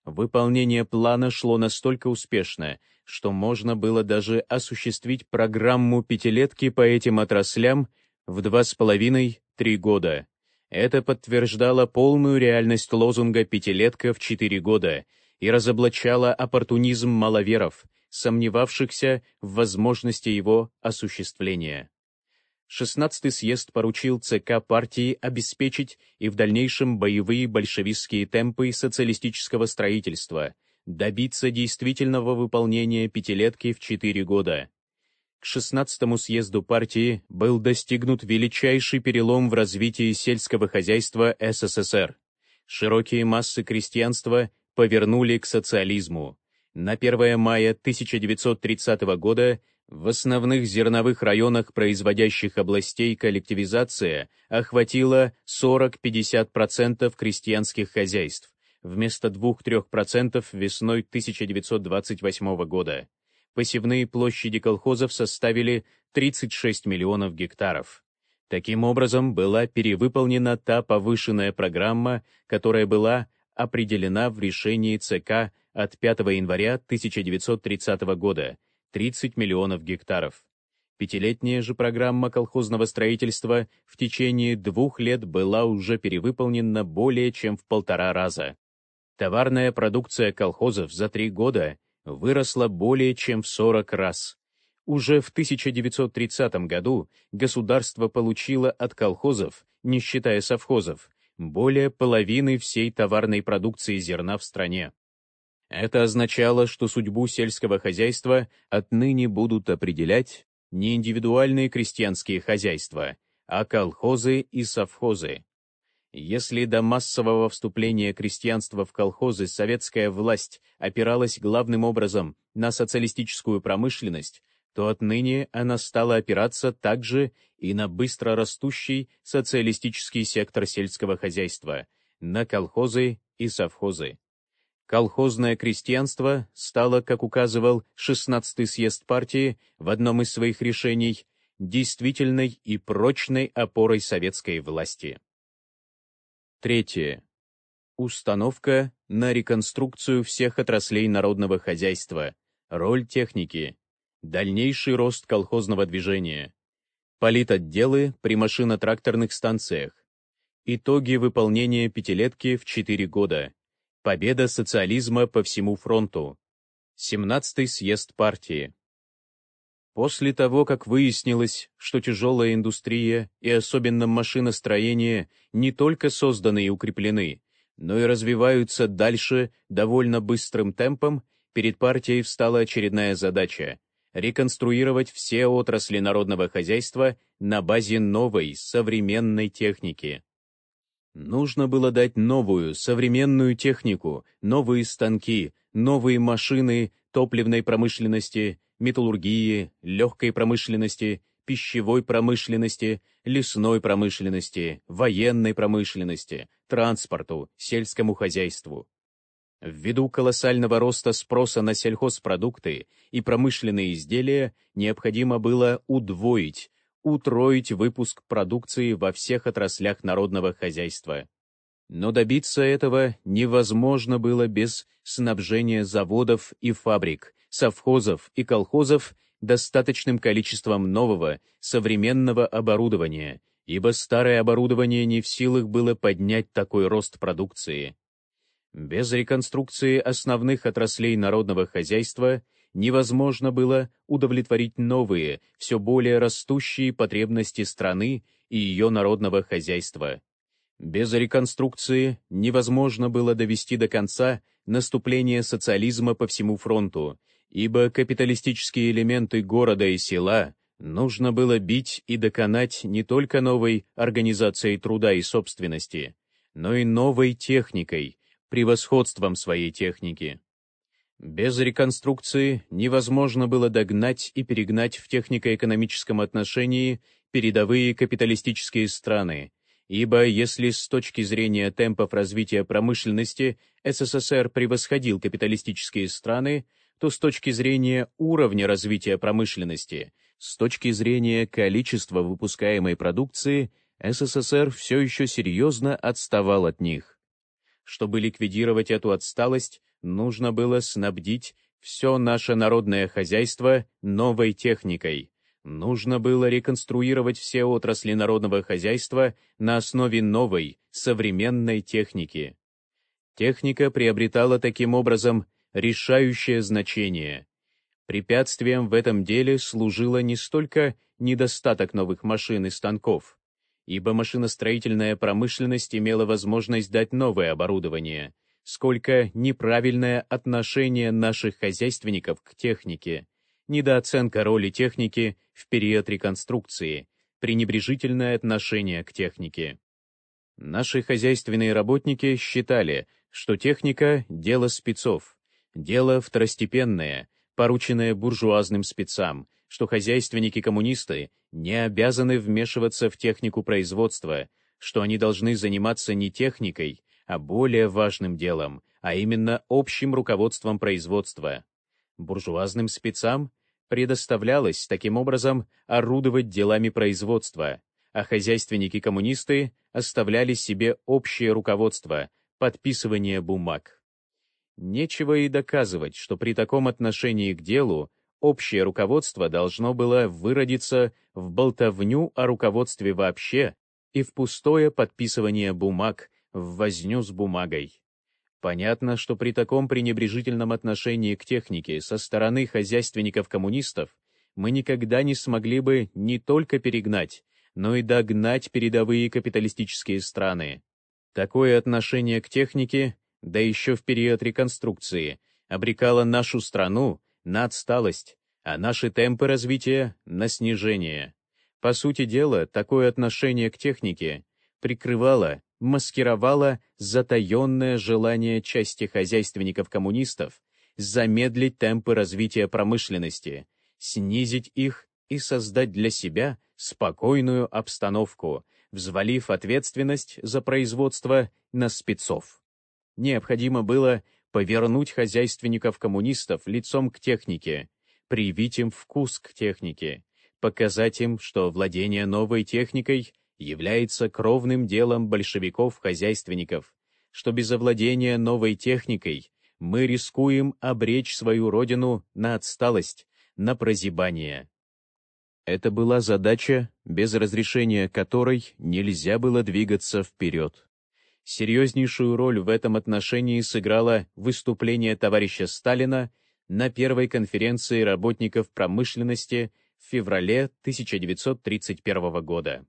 Выполнение плана шло настолько успешно, что можно было даже осуществить программу пятилетки по этим отраслям в два с половиной-три года. Это подтверждало полную реальность лозунга «пятилетка в четыре года» и разоблачало оппортунизм маловеров, сомневавшихся в возможности его осуществления. шестнадцатый съезд поручил ЦК партии обеспечить и в дальнейшем боевые большевистские темпы социалистического строительства, добиться действительного выполнения пятилетки в четыре года. К шестнадцатому съезду партии был достигнут величайший перелом в развитии сельского хозяйства СССР. Широкие массы крестьянства повернули к социализму. На первое мая тысяча девятьсот тридцатого года в основных зерновых районах производящих областей коллективизация охватила сорок-пятьдесят процентов крестьянских хозяйств, вместо двух-трёх процентов весной тысяча девятьсот двадцать восьмого года. Посевные площади колхозов составили тридцать шесть миллионов гектаров. Таким образом, была перевыполнена та повышенная программа, которая была определена в решении ЦК от пятого января тысяча девятьсот тридцатого года — тридцать миллионов гектаров. Пятилетняя же программа колхозного строительства в течение двух лет была уже перевыполнена более чем в полтора раза. Товарная продукция колхозов за три года выросла более чем в сорок раз. Уже в тысяча девятьсот тридцатом году государство получило от колхозов, не считая совхозов, более половины всей товарной продукции зерна в стране. Это означало, что судьбу сельского хозяйства отныне будут определять не индивидуальные крестьянские хозяйства, а колхозы и совхозы. Если до массового вступления крестьянства в колхозы советская власть опиралась главным образом на социалистическую промышленность, то отныне она стала опираться также и на быстро растущий социалистический сектор сельского хозяйства, на колхозы и совхозы. Колхозное крестьянство стало, как указывал шестнадцатый съезд партии в одном из своих решений, действительной и прочной опорой советской власти. Третье. Установка на реконструкцию всех отраслей народного хозяйства, роль техники, дальнейший рост колхозного движения, политотделы при машино-тракторных станциях, итоги выполнения пятилетки в четыре года, победа социализма по всему фронту, семнадцатый съезд партии. После того, как выяснилось, что тяжелая индустрия и особенно машиностроение не только созданы и укреплены, но и развиваются дальше довольно быстрым темпом, перед партией встала очередная задача — реконструировать все отрасли народного хозяйства на базе новой, современной техники. Нужно было дать новую, современную технику, новые станки, новые машины топливной промышленности, металлургии, легкой промышленности, пищевой промышленности, лесной промышленности, военной промышленности, транспорту, сельскому хозяйству. Ввиду колоссального роста спроса на сельхозпродукты и промышленные изделия необходимо было удвоить, утроить выпуск продукции во всех отраслях народного хозяйства. Но добиться этого невозможно было без снабжения заводов и фабрик, совхозов и колхозов достаточным количеством нового, современного оборудования, ибо старое оборудование не в силах было поднять такой рост продукции. Без реконструкции основных отраслей народного хозяйства невозможно было удовлетворить новые, все более растущие потребности страны и ее народного хозяйства. Без реконструкции невозможно было довести до конца наступление социализма по всему фронту, ибо капиталистические элементы города и села нужно было бить и доконать не только новой организацией труда и собственности, но и новой техникой, превосходством своей техники. Без реконструкции невозможно было догнать и перегнать в технико-экономическом отношении передовые капиталистические страны, ибо если с точки зрения темпов развития промышленности СССР превосходил капиталистические страны, то с точки зрения уровня развития промышленности, с точки зрения количества выпускаемой продукции, СССР все еще серьезно отставал от них. Чтобы ликвидировать эту отсталость, нужно было снабдить все наше народное хозяйство новой техникой. Нужно было реконструировать все отрасли народного хозяйства на основе новой, современной техники. Техника приобретала таким образом решающее значение. Препятствием в этом деле служило не столько недостаток новых машин и станков, ибо машиностроительная промышленность имела возможность дать новое оборудование, сколько неправильное отношение наших хозяйственников к технике, недооценка роли техники в период реконструкции, пренебрежительное отношение к технике. Наши хозяйственные работники считали, что техника — дело спецов, дело второстепенное, порученное буржуазным спецам, что хозяйственники-коммунисты не обязаны вмешиваться в технику производства, что они должны заниматься не техникой, а более важным делом, а именно общим руководством производства. Буржуазным спецам предоставлялось таким образом орудовать делами производства, а хозяйственники-коммунисты оставляли себе общее руководство, подписывание бумаг. Нечего и доказывать, что при таком отношении к делу общее руководство должно было выродиться в болтовню о руководстве вообще и в пустое подписывание бумаг, в возню с бумагой. Понятно, что при таком пренебрежительном отношении к технике со стороны хозяйственников-коммунистов мы никогда не смогли бы не только перегнать, но и догнать передовые капиталистические страны. Такое отношение к технике, да еще в период реконструкции, обрекало нашу страну на отсталость, а наши темпы развития — на снижение. По сути дела, такое отношение к технике прикрывало, маскировало затаенное желание части хозяйственников-коммунистов замедлить темпы развития промышленности, снизить их и создать для себя спокойную обстановку, взвалив ответственность за производство на спецов. Необходимо было повернуть хозяйственников-коммунистов лицом к технике, привить им вкус к технике, показать им, что владение новой техникой является кровным делом большевиков-хозяйственников, что без овладения новой техникой мы рискуем обречь свою родину на отсталость, на прозябание. Это была задача, без разрешения которой нельзя было двигаться вперед. Серьезнейшую роль в этом отношении сыграло выступление товарища Сталина на первой конференции работников промышленности в феврале тысяча девятьсот тридцать первого года.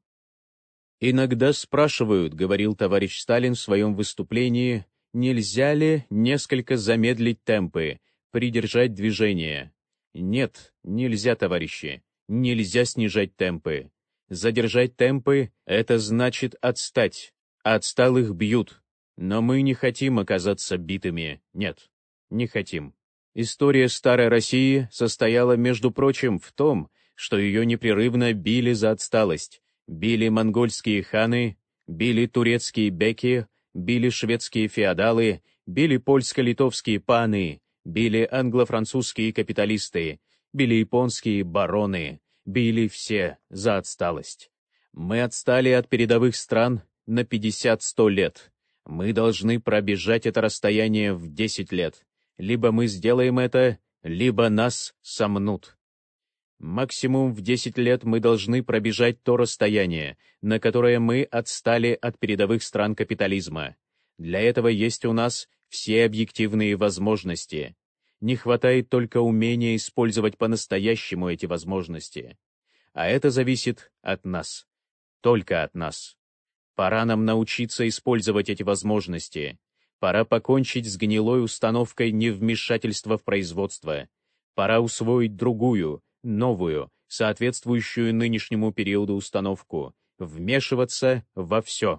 «Иногда спрашивают, — говорил товарищ Сталин в своем выступлении, — нельзя ли несколько замедлить темпы, придержать движение? Нет, нельзя, товарищи, нельзя снижать темпы. Задержать темпы — это значит отстать, а отсталых бьют. Но мы не хотим оказаться битыми, нет, не хотим. История старой России состояла, между прочим, в том, что ее непрерывно били за отсталость. Били монгольские ханы, били турецкие беки, били шведские феодалы, били польско-литовские паны, били англо-французские капиталисты, били японские бароны, били все за отсталость. Мы отстали от передовых стран на пятьдесят-сто лет. Мы должны пробежать это расстояние в десять лет. Либо мы сделаем это, либо нас сомнут. Максимум в десять лет мы должны пробежать то расстояние, на которое мы отстали от передовых стран капитализма. Для этого есть у нас все объективные возможности. Не хватает только умения использовать по-настоящему эти возможности. А это зависит от нас. Только от нас. Пора нам научиться использовать эти возможности. Пора покончить с гнилой установкой невмешательства в производство. Пора усвоить другую, новую, соответствующую нынешнему периоду установку, вмешиваться во все.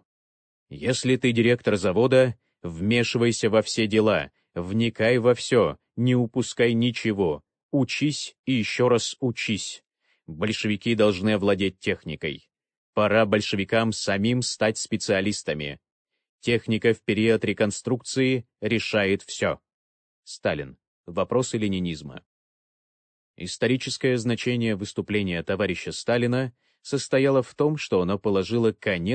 Если ты директор завода, вмешивайся во все дела, вникай во все, не упускай ничего, учись и еще раз учись. Большевики должны овладеть техникой. Пора большевикам самим стать специалистами. Техника в период реконструкции решает все. Сталин. Вопросы ленинизма. Историческое значение выступления товарища Сталина состояло в том, что оно положило конец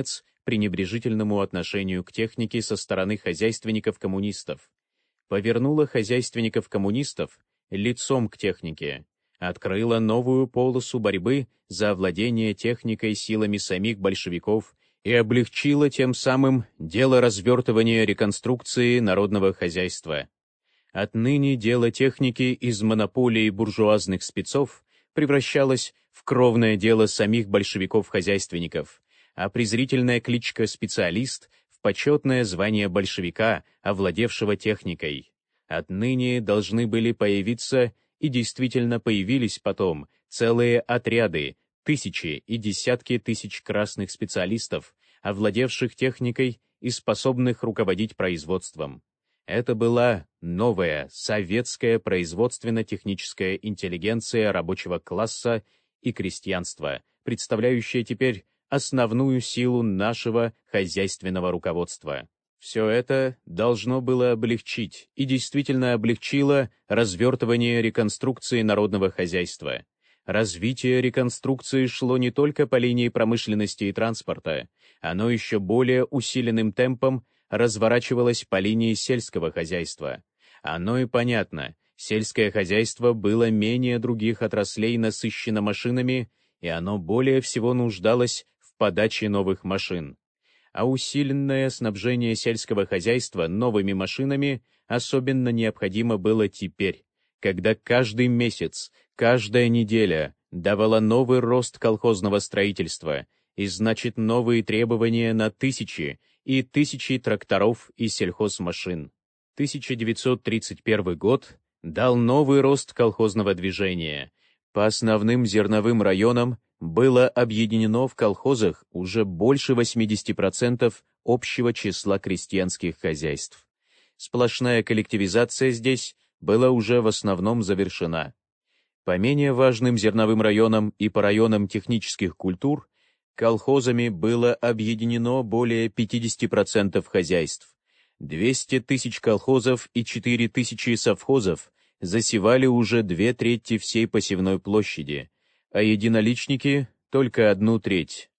пренебрежительному отношению к технике со стороны хозяйственников-коммунистов, повернула хозяйственников-коммунистов лицом к технике, открыла новую полосу борьбы за овладение техникой силами самих большевиков и облегчила тем самым дело развертывания реконструкции народного хозяйства. Отныне дело техники из монополии буржуазных спецов превращалось в кровное дело самих большевиков-хозяйственников, а презрительная кличка «специалист» в почетное звание большевика, овладевшего техникой. Отныне должны были появиться, и действительно появились потом, целые отряды, тысячи и десятки тысяч красных специалистов, овладевших техникой и способных руководить производством. Это была новая советская производственно-техническая интеллигенция рабочего класса и крестьянства, представляющая теперь основную силу нашего хозяйственного руководства. Все это должно было облегчить, и действительно облегчило, развертывание реконструкции народного хозяйства. Развитие реконструкции шло не только по линии промышленности и транспорта, оно еще более усиленным темпом разворачивалось по линии сельского хозяйства. Оно и понятно, сельское хозяйство было менее других отраслей насыщено машинами, и оно более всего нуждалось в подаче новых машин. А усиленное снабжение сельского хозяйства новыми машинами особенно необходимо было теперь, когда каждый месяц, каждая неделя давала новый рост колхозного строительства, и значит новые требования на тысячи и тысячи тракторов и сельхозмашин. тысяча девятьсот тридцать первый год дал новый рост колхозного движения. По основным зерновым районам было объединено в колхозах уже больше восемьдесят процентов общего числа крестьянских хозяйств. Сплошная коллективизация здесь была уже в основном завершена. По менее важным зерновым районам и по районам технических культур колхозами было объединено более пятьдесят процентов хозяйств. двести тысяч колхозов и четыре тысячи совхозов засевали уже две трети всей посевной площади, а единоличники — только одну треть.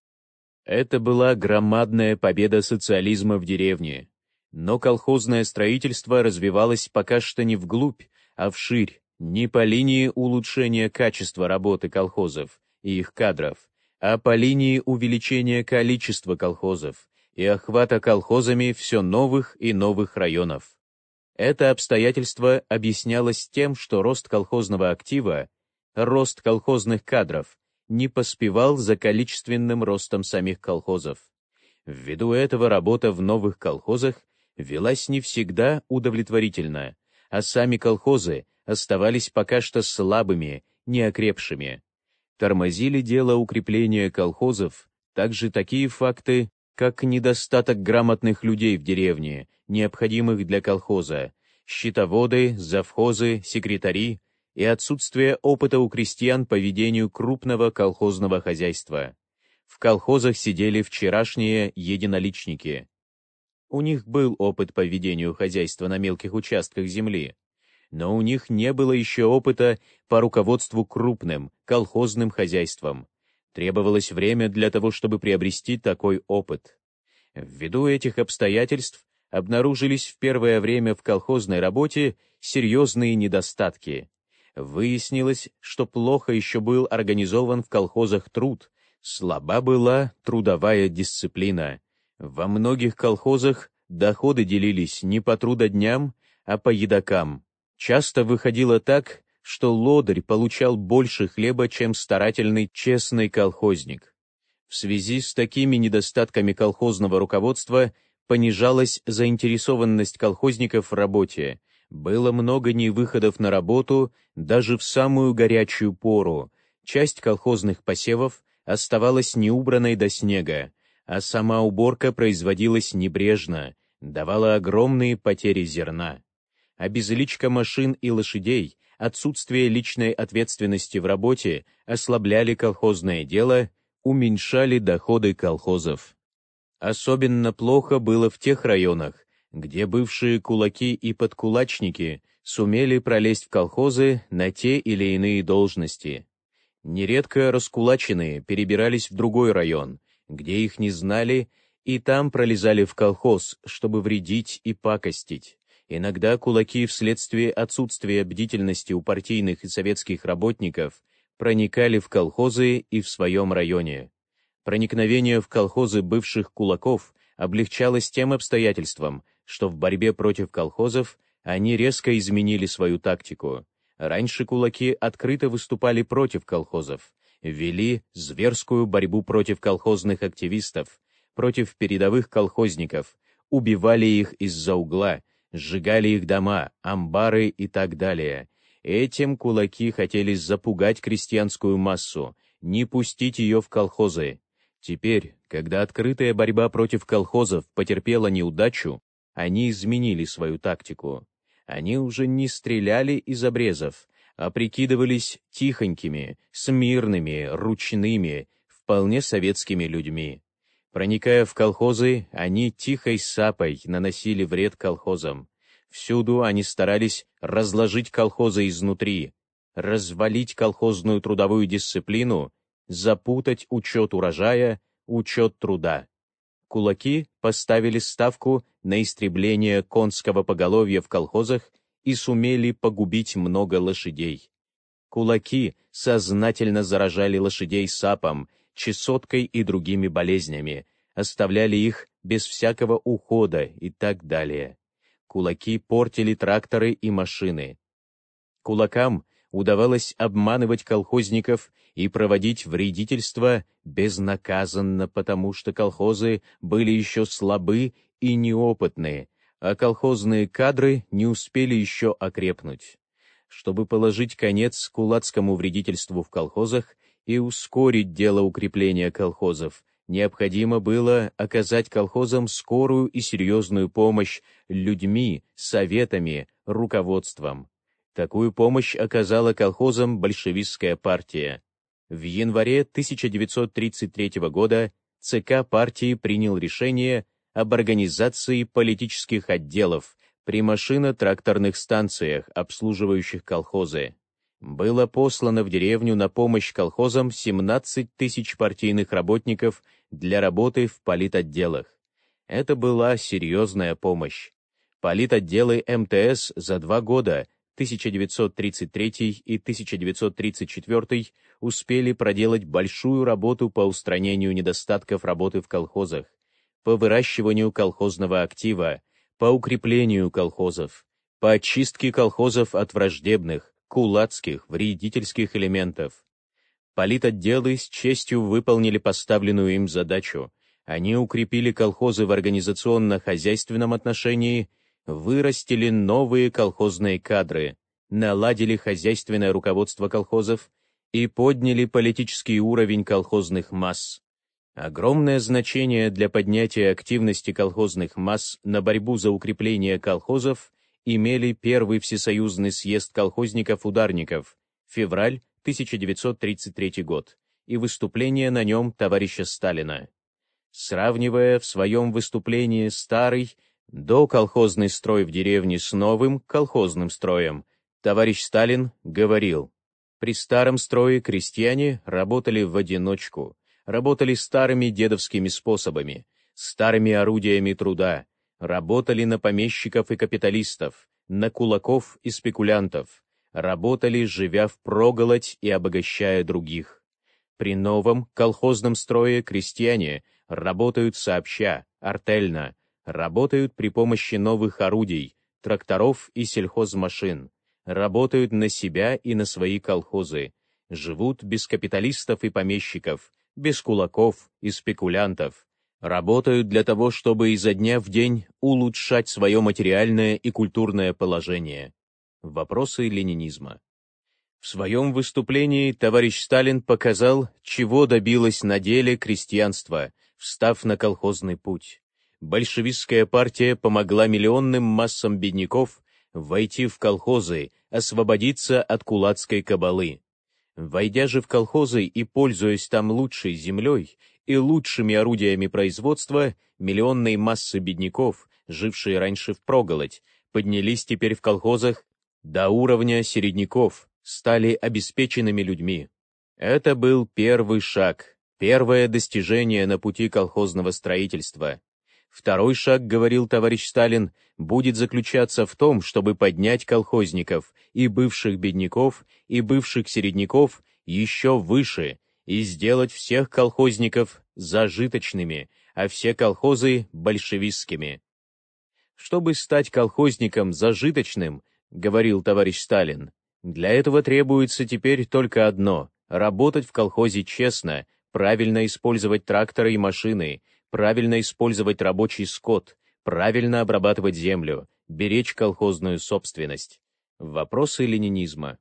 Это была громадная победа социализма в деревне. Но колхозное строительство развивалось пока что не вглубь, а вширь, не по линии улучшения качества работы колхозов и их кадров, а по линии увеличения количества колхозов и охвата колхозами все новых и новых районов. Это обстоятельство объяснялось тем, что рост колхозного актива, рост колхозных кадров, не поспевал за количественным ростом самих колхозов. Ввиду этого работа в новых колхозах велась не всегда удовлетворительно, а сами колхозы оставались пока что слабыми, неокрепшими. Тормозили дело укрепления колхозов также такие факты, как недостаток грамотных людей в деревне, необходимых для колхоза, счетоводы, завхозы, секретари и отсутствие опыта у крестьян по ведению крупного колхозного хозяйства. В колхозах сидели вчерашние единоличники. У них был опыт по ведению хозяйства на мелких участках земли, но у них не было еще опыта по руководству крупным колхозным хозяйством. Требовалось время для того, чтобы приобрести такой опыт. Ввиду этих обстоятельств обнаружились в первое время в колхозной работе серьезные недостатки. Выяснилось, что плохо еще был организован в колхозах труд, слаба была трудовая дисциплина. Во многих колхозах доходы делились не по трудодням, а по едокам. Часто выходило так, что лодырь получал больше хлеба, чем старательный, честный колхозник. В связи с такими недостатками колхозного руководства понижалась заинтересованность колхозников в работе, было много невыходов на работу даже в самую горячую пору, часть колхозных посевов оставалась неубранной до снега, а сама уборка производилась небрежно, давала огромные потери зерна. Обезличка машин и лошадей, отсутствие личной ответственности в работе ослабляли колхозное дело, уменьшали доходы колхозов. Особенно плохо было в тех районах, где бывшие кулаки и подкулачники сумели пролезть в колхозы на те или иные должности. Нередко раскулаченные перебирались в другой район, где их не знали и там пролезали в колхоз, чтобы вредить и пакостить. Иногда кулаки вследствие отсутствия бдительности у партийных и советских работников проникали в колхозы и в своем районе. Проникновение в колхозы бывших кулаков облегчалось тем обстоятельством, что в борьбе против колхозов они резко изменили свою тактику. Раньше кулаки открыто выступали против колхозов, вели зверскую борьбу против колхозных активистов, против передовых колхозников, убивали их из-за угла, сжигали их дома, амбары и так далее. Этим кулаки хотели запугать крестьянскую массу, не пустить ее в колхозы. Теперь, когда открытая борьба против колхозов потерпела неудачу, они изменили свою тактику. Они уже не стреляли из обрезов, а прикидывались тихонькими, смирными, ручными, вполне советскими людьми. Проникая в колхозы, они тихой сапой наносили вред колхозам. Всюду они старались разложить колхозы изнутри, развалить колхозную трудовую дисциплину, запутать учет урожая, учет труда. Кулаки поставили ставку на истребление конского поголовья в колхозах и сумели погубить много лошадей. Кулаки сознательно заражали лошадей сапом, чесоткой и другими болезнями, оставляли их без всякого ухода и так далее. Кулаки портили тракторы и машины. Кулакам удавалось обманывать колхозников и проводить вредительство безнаказанно, потому что колхозы были еще слабы и неопытны, а колхозные кадры не успели еще окрепнуть. Чтобы положить конец кулацкому вредительству в колхозах и ускорить дело укрепления колхозов, необходимо было оказать колхозам скорую и серьезную помощь людьми, советами, руководством. Такую помощь оказала колхозам большевистская партия. В январе тысяча девятьсот тридцать третьего года ЦК партии принял решение об организации политических отделов при машино-тракторных станциях, обслуживающих колхозы. Было послано в деревню на помощь колхозам семнадцать тысяч партийных работников для работы в политотделах. Это была серьезная помощь. Политотделы эм тэ эс за два года, тысяча девятьсот тридцать третий и тысяча девятьсот тридцать четвёртый, успели проделать большую работу по устранению недостатков работы в колхозах, по выращиванию колхозного актива, по укреплению колхозов, по очистке колхозов от враждебных, кулацких, вредительских элементов. Политотделы с честью выполнили поставленную им задачу. Они укрепили колхозы в организационно-хозяйственном отношении, вырастили новые колхозные кадры, наладили хозяйственное руководство колхозов и подняли политический уровень колхозных масс. Огромное значение для поднятия активности колхозных масс на борьбу за укрепление колхозов имели Первый Всесоюзный съезд колхозников-ударников, февраль тысяча девятьсот тридцать третий год, и выступление на нем товарища Сталина. Сравнивая в своем выступлении старый, доколхозный строй в деревне с новым колхозным строем, товарищ Сталин говорил: «При старом строе крестьяне работали в одиночку, работали старыми дедовскими способами, старыми орудиями труда, работали на помещиков и капиталистов, на кулаков и спекулянтов, работали, живя впроголодь и обогащая других. При новом колхозном строе крестьяне работают сообща, артельно, работают при помощи новых орудий, тракторов и сельхозмашин, работают на себя и на свои колхозы, живут без капиталистов и помещиков, без кулаков и спекулянтов, работают для того, чтобы изо дня в день улучшать свое материальное и культурное положение». Вопросы ленинизма. В своем выступлении товарищ Сталин показал, чего добилось на деле крестьянство, встав на колхозный путь. Большевистская партия помогла миллионным массам бедняков войти в колхозы, освободиться от кулацкой кабалы. Войдя же в колхозы и пользуясь там лучшей землей и лучшими орудиями производства, миллионные массы бедняков, жившие раньше впроголодь, поднялись теперь в колхозах до уровня середняков, стали обеспеченными людьми. Это был первый шаг, Первое достижение на пути колхозного строительства. Второй шаг, говорил товарищ Сталин, будет заключаться в том, чтобы поднять колхозников, и бывших бедняков, и бывших середняков еще выше, и сделать всех колхозников зажиточными, а все колхозы большевистскими. Чтобы стать колхозником зажиточным, говорил товарищ Сталин, для этого требуется теперь только одно — работать в колхозе честно, правильно использовать тракторы и машины, правильно использовать рабочий скот, правильно обрабатывать землю, беречь колхозную собственность. Вопросы ленинизма.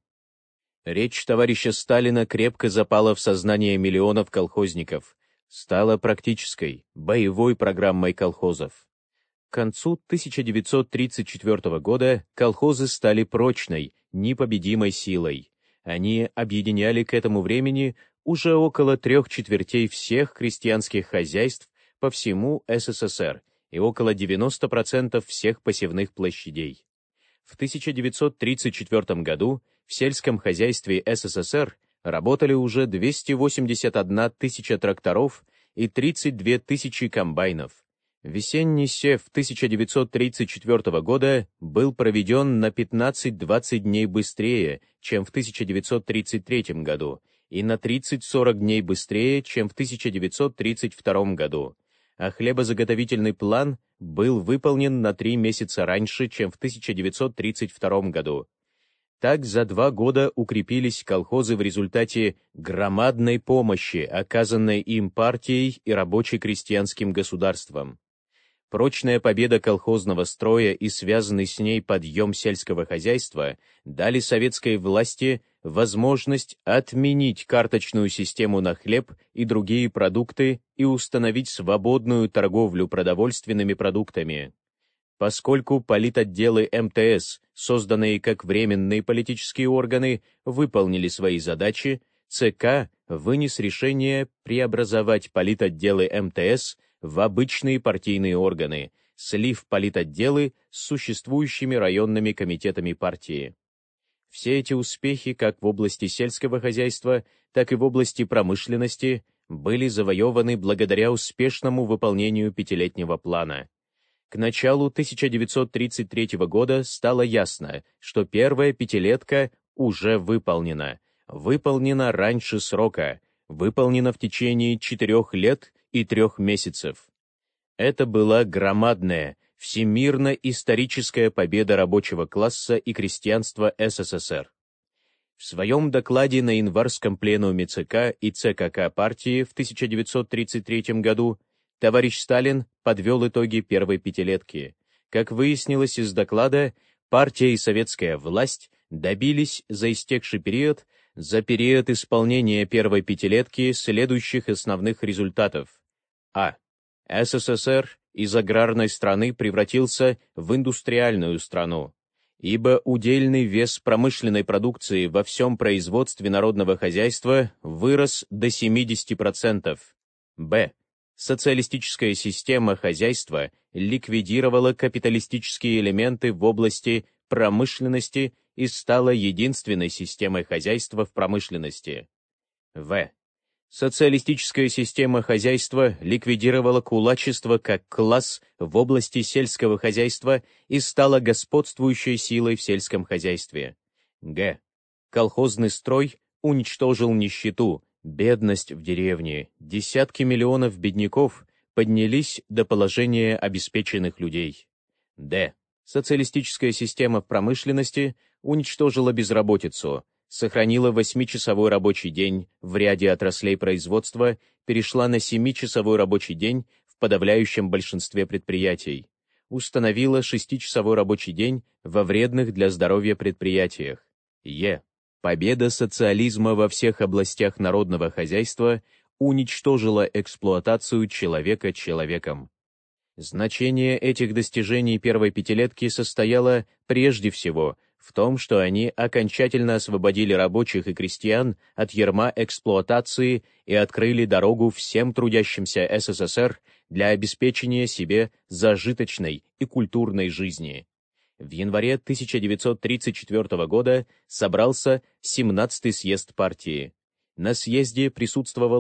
Речь товарища Сталина крепко запала в сознание миллионов колхозников, стала практической, боевой программой колхозов. К концу тысяча девятьсот тридцать четвёртого года колхозы стали прочной, непобедимой силой. Они объединяли к этому времени уже около трех четвертей всех крестьянских хозяйств по всему СССР и около девяноста процентов всех посевных площадей. В тысяча девятьсот тридцать четвёртом году в сельском хозяйстве СССР работали уже двести восемьдесят одна тысяча тракторов и тридцать две тысячи комбайнов. Весенний сев тысяча девятьсот тридцать четвёртого года был проведен на пятнадцать-двадцать дней быстрее, чем в тысяча девятьсот тридцать третьем году, и на тридцать-сорок дней быстрее, чем в тысяча девятьсот тридцать втором году, а хлебозаготовительный план был выполнен на три месяца раньше, чем в тысяча девятьсот тридцать втором году. Так за два года укрепились колхозы в результате громадной помощи, оказанной им партией и рабоче-крестьянским государством. Прочная победа колхозного строя и связанный с ней подъем сельского хозяйства дали советской власти возможность отменить карточную систему на хлеб и другие продукты и установить свободную торговлю продовольственными продуктами. Поскольку политотделы эм тэ эс, созданные как временные политические органы, выполнили свои задачи, ЦК вынес решение преобразовать политотделы эм тэ эс в обычные партийные органы, слив политотделы с существующими районными комитетами партии. Все эти успехи как в области сельского хозяйства, так и в области промышленности были завоеваны благодаря успешному выполнению пятилетнего плана. К началу тысяча девятьсот тридцать третьего года стало ясно, что первая пятилетка уже выполнена, выполнена раньше срока, выполнена в течение четырех лет и трех месяцев. Это была громадная, всемирно-историческая победа рабочего класса и крестьянства СССР. В своем докладе на январском пленуме ЦК и ЦКК партии в тысяча девятьсот тридцать третьем году товарищ Сталин подвел итоги первой пятилетки. Как выяснилось из доклада, партия и советская власть добились за истекший период, за период исполнения первой пятилетки следующих основных результатов. А. СССР из аграрной страны превратился в индустриальную страну, ибо удельный вес промышленной продукции во всем производстве народного хозяйства вырос до семидесяти процентов. Б. Социалистическая система хозяйства ликвидировала капиталистические элементы в области промышленности и стала единственной системой хозяйства в промышленности. В. Социалистическая система хозяйства ликвидировала кулачество как класс в области сельского хозяйства и стала господствующей силой в сельском хозяйстве. Г. Колхозный строй уничтожил нищету, бедность в деревне, десятки миллионов бедняков поднялись до положения обеспеченных людей. Д. Социалистическая система в промышленности уничтожила безработицу, сохранила восьмичасовой рабочий день в ряде отраслей производства, перешла на семичасовой рабочий день в подавляющем большинстве предприятий, установила шестичасовой рабочий день во вредных для здоровья предприятиях. Е. Победа социализма во всех областях народного хозяйства уничтожила эксплуатацию человека человеком. Значение этих достижений первой пятилетки состояло прежде всего в том, что они окончательно освободили рабочих и крестьян от ярма эксплуатации и открыли дорогу всем трудящимся СССР для обеспечения себе зажиточной и культурной жизни. В январе тысяча девятьсот тридцать четвёртого года собрался семнадцатый съезд партии. На съезде присутствовало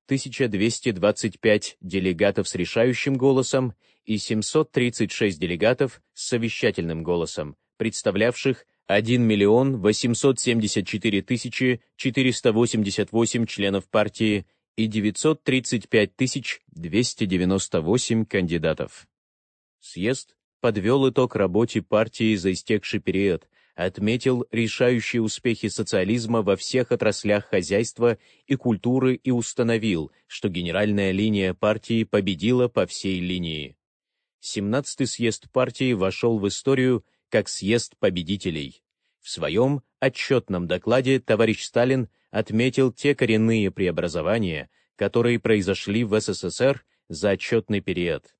тысяча двести двадцать пять делегатов с решающим голосом и семьсот тридцать шесть делегатов с совещательным голосом, представлявших один миллион восемьсот семьдесят четыре тысячи четыреста восемьдесят восемь членов партии и девятьсот тридцать пять тысяч двести девяносто восемь кандидатов. Съезд подвел итог работе партии за истекший период, отметил решающие успехи социализма во всех отраслях хозяйства и культуры и установил, что генеральная линия партии победила по всей линии. семнадцатый съезд партии вошел в историю как съезд победителей. В своем отчетном докладе товарищ Сталин отметил те коренные преобразования, которые произошли в СССР за отчетный период.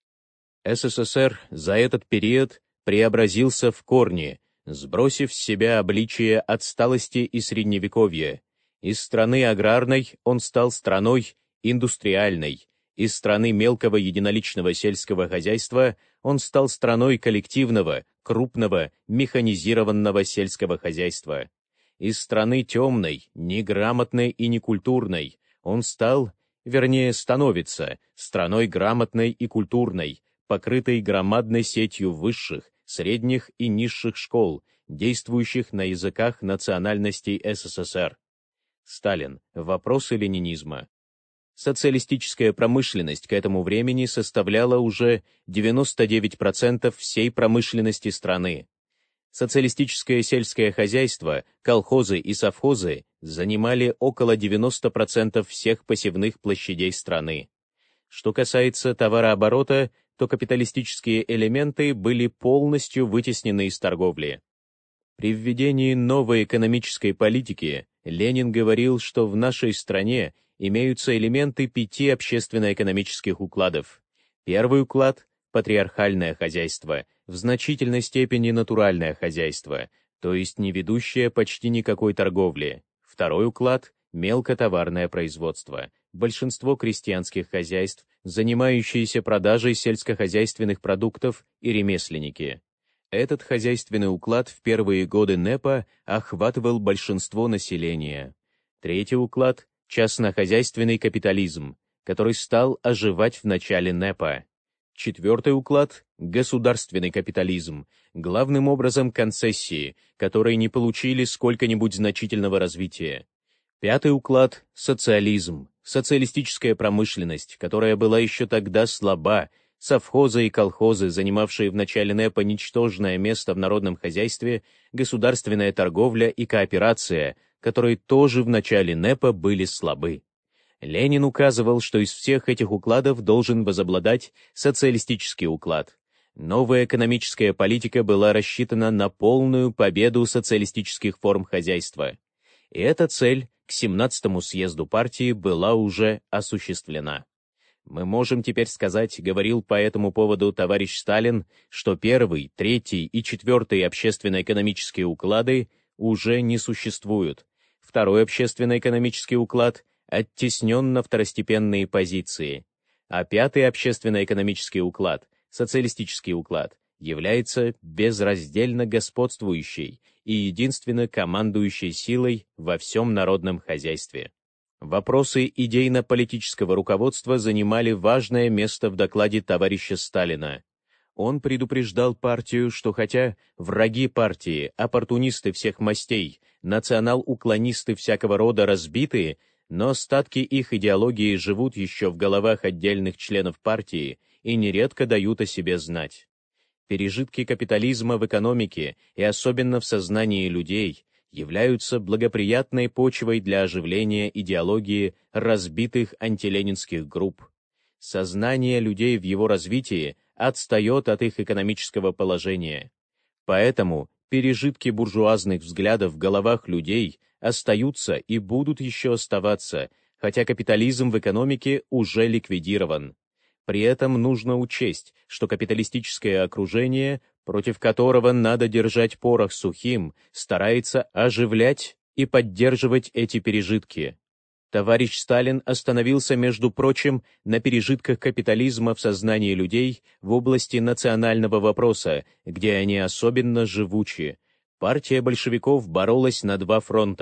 СССР за этот период преобразился в корне, сбросив с себя обличие отсталости и средневековья. Из страны аграрной он стал страной индустриальной, из страны мелкого единоличного сельского хозяйства он стал страной коллективного, крупного, механизированного сельского хозяйства. Из страны темной, неграмотной и некультурной он стал, вернее, становится, страной грамотной и культурной, покрытой громадной сетью высших, средних и низших школ, действующих на языках национальностей СССР. Сталин. Вопросы ленинизма. Социалистическая промышленность к этому времени составляла уже девяносто девять процентов всей промышленности страны. Социалистическое сельское хозяйство, колхозы и совхозы занимали около девяноста процентов всех посевных площадей страны. Что касается товарооборота, то капиталистические элементы были полностью вытеснены из торговли. При введении новой экономической политики Ленин говорил, что в нашей стране имеются элементы пяти общественно-экономических укладов. Первый уклад – патриархальное хозяйство, в значительной степени натуральное хозяйство, то есть не ведущее почти никакой торговли. Второй уклад – мелкотоварное производство. Большинство крестьянских хозяйств, занимающиеся продажей сельскохозяйственных продуктов, и ремесленники. Этот хозяйственный уклад в первые годы НЭПа охватывал большинство населения. Третий уклад – частнохозяйственный капитализм, который стал оживать в начале НЭПа. Четвертый уклад – государственный капитализм, главным образом концессии, которые не получили сколько-нибудь значительного развития. Пятый уклад – социализм, социалистическая промышленность, которая была еще тогда слаба, совхозы и колхозы, занимавшие в начале НЭПа ничтожное место в народном хозяйстве, государственная торговля и кооперация, которые тоже в начале НЭПа были слабы. Ленин указывал, что из всех этих укладов должен возобладать социалистический уклад. Новая экономическая политика была рассчитана на полную победу социалистических форм хозяйства. И эта цель к семнадцатому съезду партии была уже осуществлена. Мы можем теперь сказать, говорил по этому поводу товарищ Сталин, что первый, третий и четвертый общественно-экономические уклады уже не существуют. Второй общественно-экономический уклад оттеснен на второстепенные позиции, а пятый общественно-экономический уклад, социалистический уклад, является безраздельно господствующей и единственно командующей силой во всем народном хозяйстве. Вопросы идейно-политического руководства занимали важное место в докладе товарища Сталина. Он предупреждал партию, что хотя враги партии, оппортунисты всех мастей, национал-уклонисты всякого рода разбитые, но остатки их идеологии живут еще в головах отдельных членов партии и нередко дают о себе знать. Пережитки капитализма в экономике и особенно в сознании людей являются благоприятной почвой для оживления идеологии разбитых антиленинских групп. Сознание людей в его развитии отстает от их экономического положения. Поэтому пережитки буржуазных взглядов в головах людей остаются и будут еще оставаться, хотя капитализм в экономике уже ликвидирован. При этом нужно учесть, что капиталистическое окружение, против которого надо держать порох сухим, старается оживлять и поддерживать эти пережитки. Товарищ Сталин остановился, между прочим, на пережитках капитализма в сознании людей в области национального вопроса, где они особенно живучи. Партия большевиков боролась на два фронта.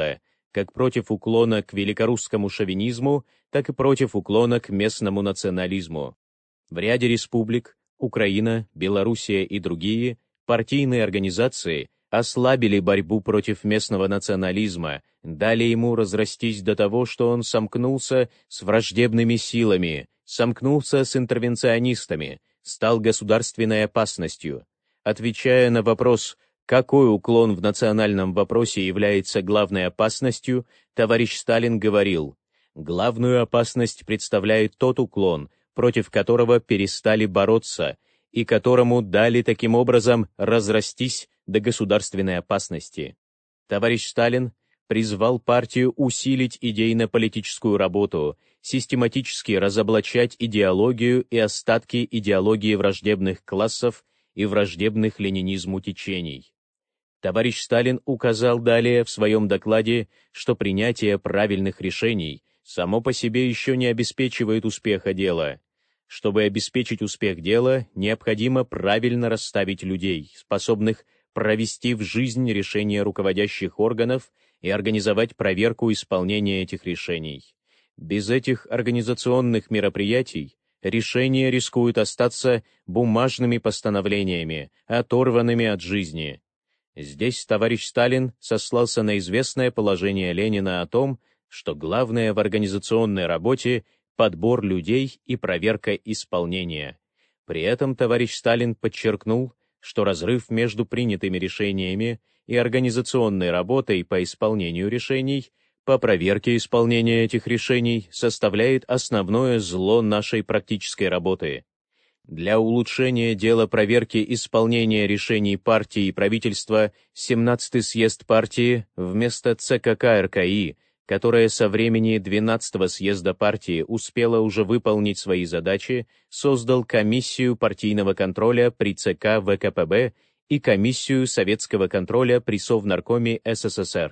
как против уклона к великорусскому шовинизму, так и против уклона к местному национализму. В ряде республик — Украина, Белоруссия и другие — партийные организации ослабили борьбу против местного национализма, дали ему разрастись до того, что он сомкнулся с враждебными силами, сомкнулся с интервенционистами, стал государственной опасностью. Отвечая на вопрос, какой уклон в национальном вопросе является главной опасностью, товарищ Сталин говорил: «Главную опасность представляет тот уклон, против которого перестали бороться и которому дали таким образом разрастись до государственной опасности». Товарищ Сталин призвал партию усилить идейно-политическую работу, систематически разоблачать идеологию и остатки идеологии враждебных классов и враждебных ленинизму течений. Товарищ Сталин указал далее в своем докладе, что принятие правильных решений само по себе еще не обеспечивает успеха дела. Чтобы обеспечить успех дела, необходимо правильно расставить людей, способных провести в жизнь решения руководящих органов и организовать проверку исполнения этих решений. Без этих организационных мероприятий решения рискуют остаться бумажными постановлениями, оторванными от жизни. Здесь товарищ Сталин сослался на известное положение Ленина о том, что главное в организационной работе — подбор людей и проверка исполнения. При этом товарищ Сталин подчеркнул, что разрыв между принятыми решениями и организационной работой по исполнению решений, по проверке исполнения этих решений составляет основное зло нашей практической работы. Для улучшения дела проверки исполнения решений партии и правительства семнадцатый съезд партии вместо ЦКК РКИ, которая со времени двенадцатого съезда партии успела уже выполнить свои задачи, создал комиссию партийного контроля при ЦК ВКПБ и комиссию советского контроля при Совнаркоме СССР.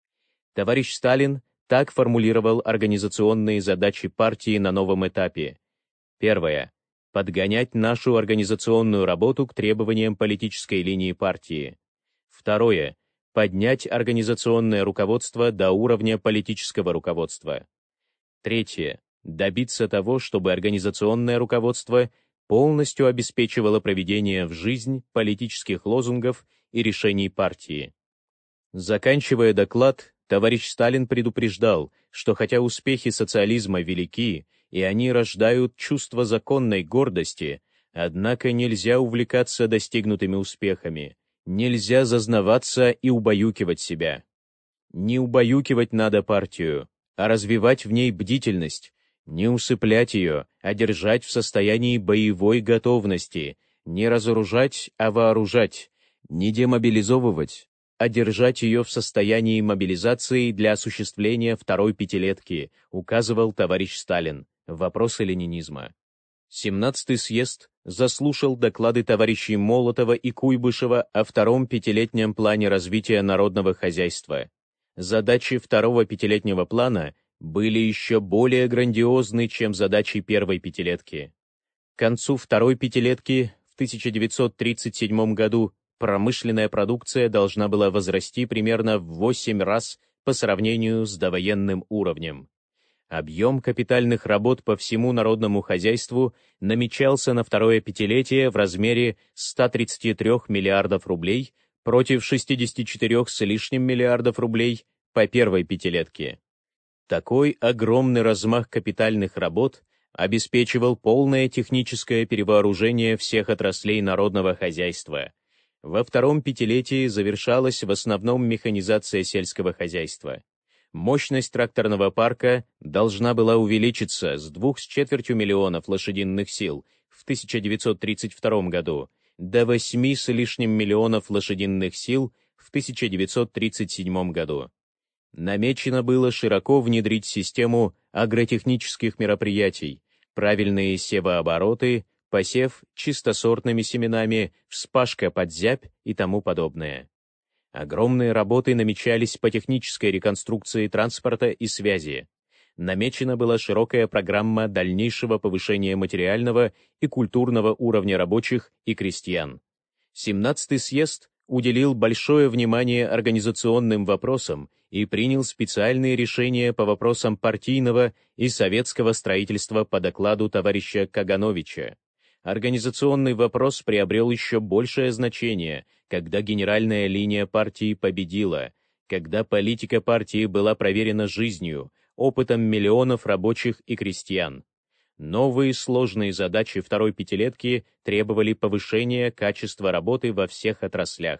Товарищ Сталин так формулировал организационные задачи партии на новом этапе. Первое. Подгонять нашу организационную работу к требованиям политической линии партии. Второе. Поднять организационное руководство до уровня политического руководства. Третье. Добиться того, чтобы организационное руководство полностью обеспечивало проведение в жизнь политических лозунгов и решений партии. Заканчивая доклад, товарищ Сталин предупреждал, что хотя успехи социализма велики, и они рождают чувство законной гордости, однако нельзя увлекаться достигнутыми успехами. Нельзя зазнаваться и убаюкивать себя. Не убаюкивать надо партию, а развивать в ней бдительность, не усыплять ее, а держать в состоянии боевой готовности, не разоружать, а вооружать, не демобилизовывать, а держать ее в состоянии мобилизации для осуществления второй пятилетки, указывал товарищ Сталин. Вопросы ленинизма. семнадцатый съезд заслушал доклады товарищей Молотова и Куйбышева о втором пятилетнем плане развития народного хозяйства. Задачи второго пятилетнего плана были еще более грандиозны, чем задачи первой пятилетки. К концу второй пятилетки в тысяча девятьсот тридцать седьмом году промышленная продукция должна была возрасти примерно в восемь раз по сравнению с довоенным уровнем. Объем капитальных работ по всему народному хозяйству намечался на второе пятилетие в размере ста тридцати трёх миллиардов рублей против шестидесяти четырёх с лишним миллиардов рублей по первой пятилетке. Такой огромный размах капитальных работ обеспечивал полное техническое перевооружение всех отраслей народного хозяйства. Во втором пятилетии завершалась в основном механизация сельского хозяйства. Мощность тракторного парка должна была увеличиться с двух с четвертью миллионов лошадиных сил в тысяча девятьсот тридцать втором году до восьми с лишним миллионов лошадиных сил в тысяча девятьсот тридцать седьмом году. Намечено было широко внедрить систему агротехнических мероприятий, правильные севообороты, посев чистосортными семенами, вспашка под зябь и тому подобное. Огромные работы намечались по технической реконструкции транспорта и связи. Намечена была широкая программа дальнейшего повышения материального и культурного уровня рабочих и крестьян. семнадцатый съезд уделил большое внимание организационным вопросам и принял специальные решения по вопросам партийного и советского строительства по докладу товарища Кагановича. Организационный вопрос приобрел еще большее значение, когда генеральная линия партии победила, когда политика партии была проверена жизнью, опытом миллионов рабочих и крестьян. Новые сложные задачи второй пятилетки требовали повышения качества работы во всех отраслях.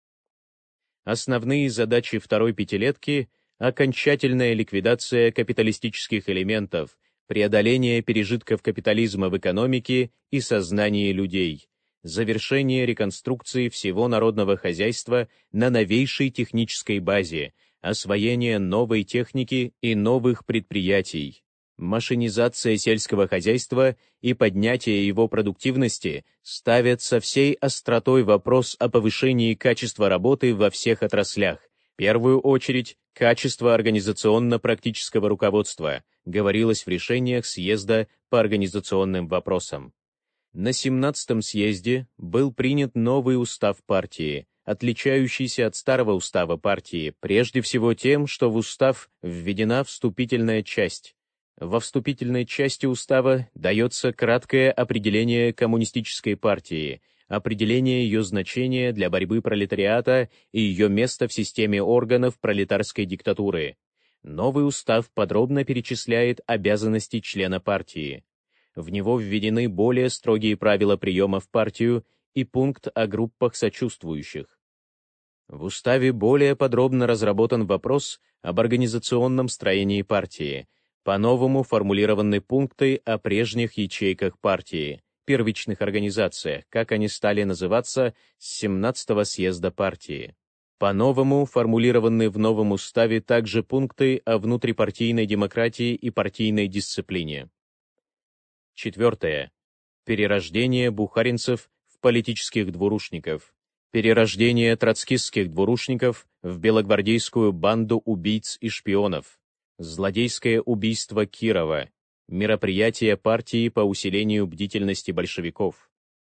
Основные задачи второй пятилетки — окончательная ликвидация капиталистических элементов, преодоление пережитков капитализма в экономике и сознании людей, завершение реконструкции всего народного хозяйства на новейшей технической базе, освоение новой техники и новых предприятий, машинизация сельского хозяйства и поднятие его продуктивности ставят со всей остротой вопрос о повышении качества работы во всех отраслях, в первую очередь качество организационно-практического руководства, говорилось в решениях съезда по организационным вопросам. На семнадцатом съезде был принят новый устав партии, отличающийся от старого устава партии прежде всего тем, что в устав введена вступительная часть. Во вступительной части устава дается краткое определение коммунистической партии, определение ее значения для борьбы пролетариата и ее места в системе органов пролетарской диктатуры. Новый устав подробно перечисляет обязанности члена партии. В него введены более строгие правила приема в партию и пункт о группах сочувствующих. В уставе более подробно разработан вопрос об организационном строении партии, по-новому формулированы пункты о прежних ячейках партии, первичных организациях, как они стали называться с семнадцатого съезда партии. По-новому формулированы в новом уставе также пункты о внутрипартийной демократии и партийной дисциплине. Четвертое. Перерождение бухаринцев в политических двурушников. Перерождение троцкистских двурушников в белогвардейскую банду убийц и шпионов. Злодейское убийство Кирова. Мероприятия партии по усилению бдительности большевиков.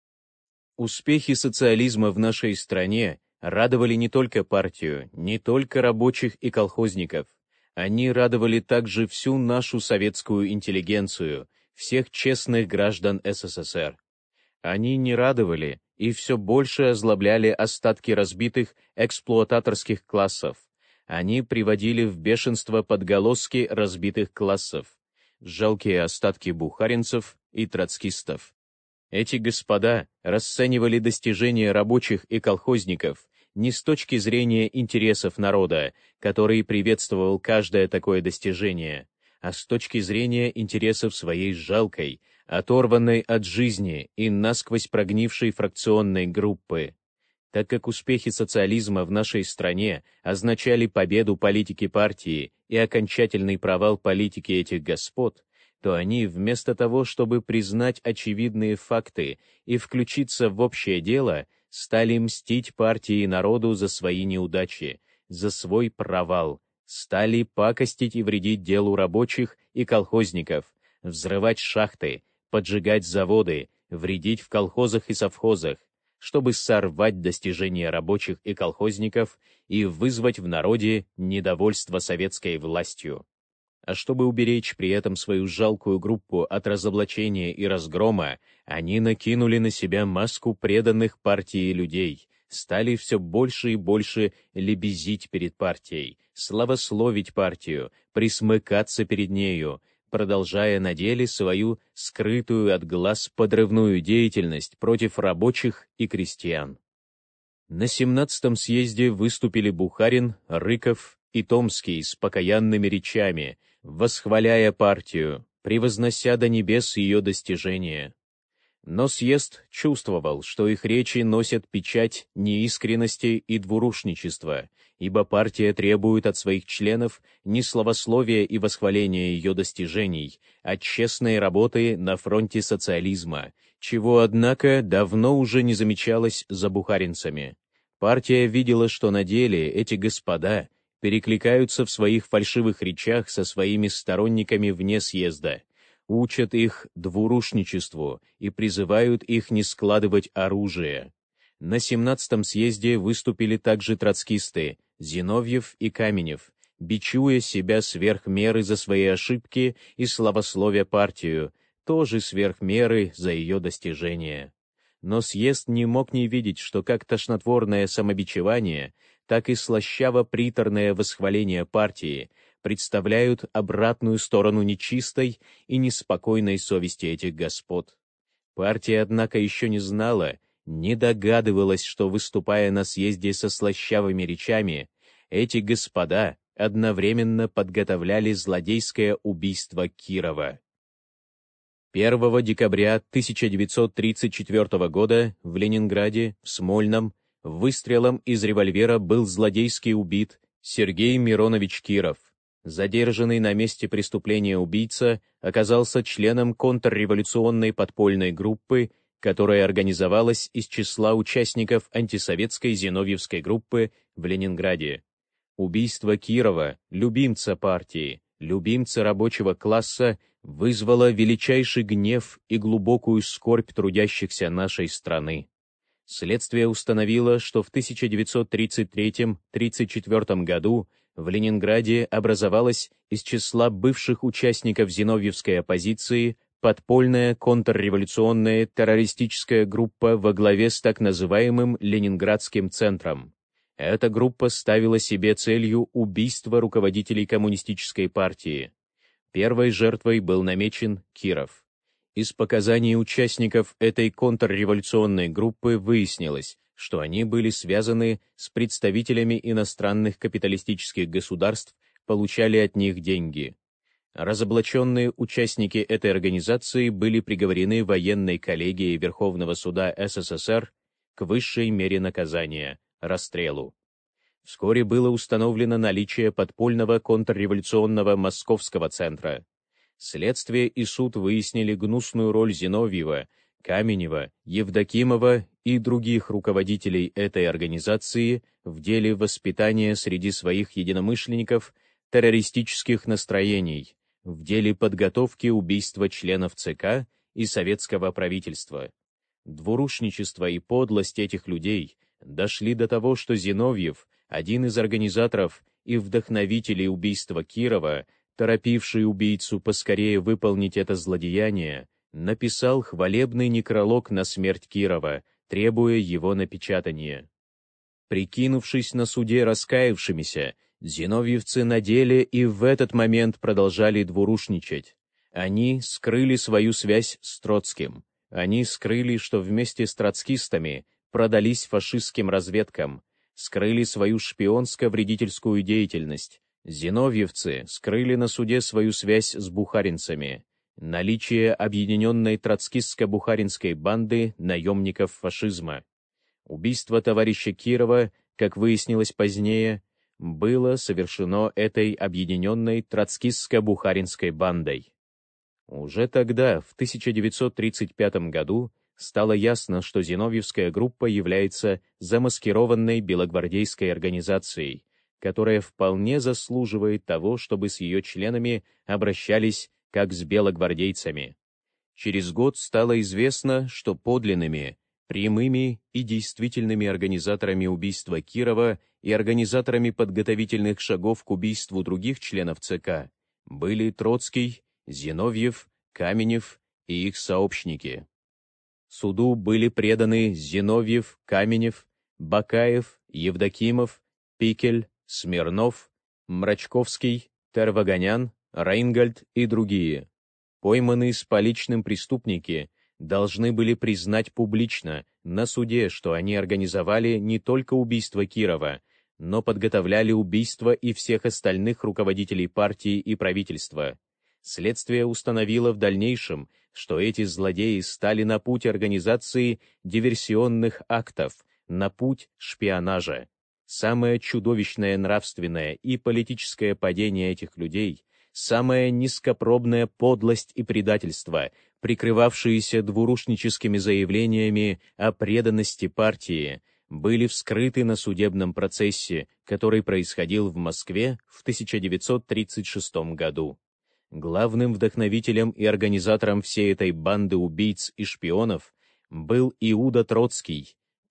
Успехи социализма в нашей стране радовали не только партию, не только рабочих и колхозников. Они радовали также всю нашу советскую интеллигенцию, всех честных граждан СССР. Они не радовали и все больше озлобляли остатки разбитых эксплуататорских классов. Они приводили в бешенство подголоски разбитых классов, жалкие остатки бухаринцев и троцкистов. Эти господа расценивали достижения рабочих и колхозников не с точки зрения интересов народа, который приветствовал каждое такое достижение, а с точки зрения интересов своей жалкой, оторванной от жизни и насквозь прогнившей фракционной группы. Так как успехи социализма в нашей стране означали победу политики партии и окончательный провал политики этих господ, то они, вместо того, чтобы признать очевидные факты и включиться в общее дело, стали мстить партии и народу за свои неудачи, за свой провал, стали пакостить и вредить делу рабочих и колхозников, взрывать шахты, поджигать заводы, вредить в колхозах и совхозах, чтобы сорвать достижения рабочих и колхозников и вызвать в народе недовольство советской властью. А чтобы уберечь при этом свою жалкую группу от разоблачения и разгрома, они накинули на себя маску преданных партии людей, стали все больше и больше лебезить перед партией, славословить партию, присмыкаться перед нею, продолжая на деле свою скрытую от глаз подрывную деятельность против рабочих и крестьян. На семнадцатом съезде выступили Бухарин, Рыков и Томский с покаянными речами, восхваляя партию, превознося до небес ее достижения. Но съезд чувствовал, что их речи носят печать неискренности и двурушничества, ибо партия требует от своих членов не славословия и восхваления ее достижений, а честной работы на фронте социализма, чего, однако, давно уже не замечалось за бухаринцами. Партия видела, что на деле эти господа перекликаются в своих фальшивых речах со своими сторонниками вне съезда, учат их двурушничеству и призывают их не складывать оружие. На семнадцатом съезде выступили также троцкисты Зиновьев и Каменев, бичуя себя сверх меры за свои ошибки и славословя партию, тоже сверх меры за ее достижения. Но съезд не мог не видеть, что как тошнотворное самобичевание, так и слащаво-приторное восхваление партии представляют обратную сторону нечистой и неспокойной совести этих господ. Партия, однако, еще не знала, не догадывалась, что, выступая на съезде со слащавыми речами, эти господа одновременно подготовляли злодейское убийство Кирова. первого декабря тысяча девятьсот тридцать четвёртого года в Ленинграде, в Смольном, выстрелом из револьвера был злодейски убит Сергей Миронович Киров. Задержанный на месте преступления убийца оказался членом контрреволюционной подпольной группы, которая организовалась из числа участников антисоветской зиновьевской группы в Ленинграде. Убийство Кирова, любимца партии, любимца рабочего класса, вызвало величайший гнев и глубокую скорбь трудящихся нашей страны. Следствие установило, что в тысяча девятьсот тридцать третьем — тридцать четвёртом году в Ленинграде образовалась из числа бывших участников зиновьевской оппозиции подпольная контрреволюционная террористическая группа во главе с так называемым Ленинградским центром. Эта группа ставила себе целью убийство руководителей коммунистической партии. Первой жертвой был намечен Киров. Из показаний участников этой контрреволюционной группы выяснилось, что они были связаны с представителями иностранных капиталистических государств, получали от них деньги. Разоблаченные участники этой организации были приговорены военной коллегией Верховного суда СССР к высшей мере наказания — расстрелу. Вскоре было установлено наличие подпольного контрреволюционного московского центра. Следствие и суд выяснили гнусную роль Зиновьева, Каменева, Евдокимова и других руководителей этой организации в деле воспитания среди своих единомышленников террористических настроений, в деле подготовки убийства членов ЦК и советского правительства. Двурушничество и подлость этих людей дошли до того, что Зиновьев, один из организаторов и вдохновителей убийства Кирова, торопивший убийцу поскорее выполнить это злодеяние, написал хвалебный некролог на смерть Кирова, требуя его напечатания. Прикинувшись на суде раскаявшимися, зиновьевцы на деле и в этот момент продолжали двурушничать. Они скрыли свою связь с Троцким. Они скрыли, что вместе с троцкистами продались фашистским разведкам, скрыли свою шпионско-вредительскую деятельность. Зиновьевцы скрыли на суде свою связь с бухаринцами, наличие объединенной троцкистско-бухаринской банды наемников фашизма. Убийство товарища Кирова, как выяснилось позднее, было совершено этой объединенной троцкистско-бухаринской бандой. Уже тогда, в тысяча девятьсот тридцать пятом году, стало ясно, что зиновьевская группа является замаскированной белогвардейской организацией, которая вполне заслуживает того, чтобы с ее членами обращались как с белогвардейцами. Через год стало известно, что подлинными, прямыми и действительными организаторами убийства Кирова и организаторами подготовительных шагов к убийству других членов ЦК были Троцкий, Зиновьев, Каменев и их сообщники. Суду были преданы Зиновьев, Каменев, Бакаев, Евдокимов, Пикель, Смирнов, Мрачковский, Тервагонян, Рейнгольд и другие. Пойманные с поличным преступники должны были признать публично на суде, что они организовали не только убийство Кирова, но подготовляли убийство и всех остальных руководителей партии и правительства. Следствие установило в дальнейшем, что эти злодеи стали на путь организации диверсионных актов, на путь шпионажа. Самое чудовищное нравственное и политическое падение этих людей, самая низкопробная подлость и предательство, прикрывавшиеся двурушническими заявлениями о преданности партии, были вскрыты на судебном процессе, который происходил в Москве в тысяча девятьсот тридцать шестом году. Главным вдохновителем и организатором всей этой банды убийц и шпионов был Иуда Троцкий,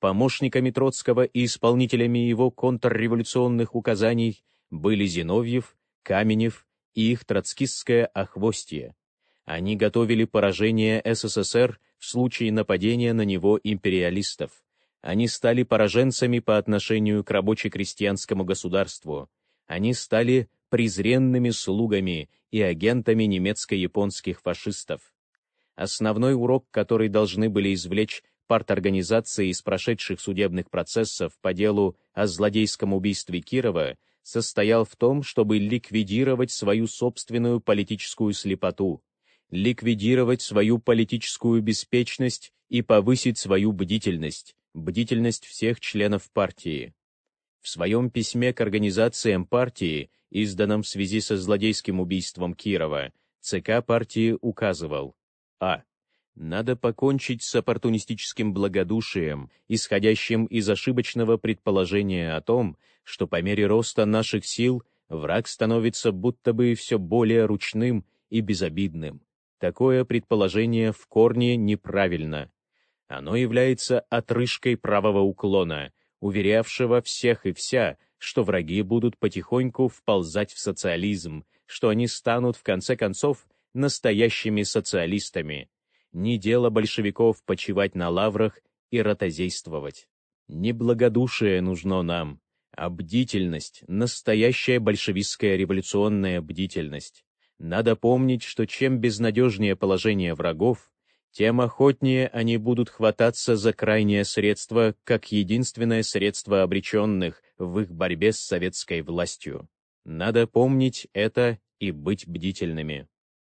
Помощниками Троцкого и исполнителями его контрреволюционных указаний были Зиновьев, Каменев и их троцкистское охвостье. Они готовили поражение СССР в случае нападения на него империалистов. Они стали пораженцами по отношению к рабоче-крестьянскому государству. Они стали презренными слугами и агентами немецко-японских фашистов. Основной урок, который должны были извлечь парторганизации из прошедших судебных процессов по делу о злодейском убийстве Кирова, состоял в том, чтобы ликвидировать свою собственную политическую слепоту, ликвидировать свою политическую беспечность и повысить свою бдительность, бдительность всех членов партии. В своем письме к организациям партии, изданном в связи со злодейским убийством Кирова, ЦК партии указывал: а. Надо покончить с оппортунистическим благодушием, исходящим из ошибочного предположения о том, что по мере роста наших сил враг становится будто бы все более ручным и безобидным. Такое предположение в корне неправильно. Оно является отрыжкой правого уклона, уверявшего всех и вся, что враги будут потихоньку вползать в социализм, что они станут, в конце концов, настоящими социалистами. Не дело большевиков почивать на лаврах и ротозействовать. Не благодушие нужно нам, а бдительность, настоящая большевистская революционная бдительность. Надо помнить, что чем безнадежнее положение врагов, тем охотнее они будут хвататься за крайнее средство, как единственное средство обреченных в их борьбе с советской властью. Надо помнить это и быть бдительными.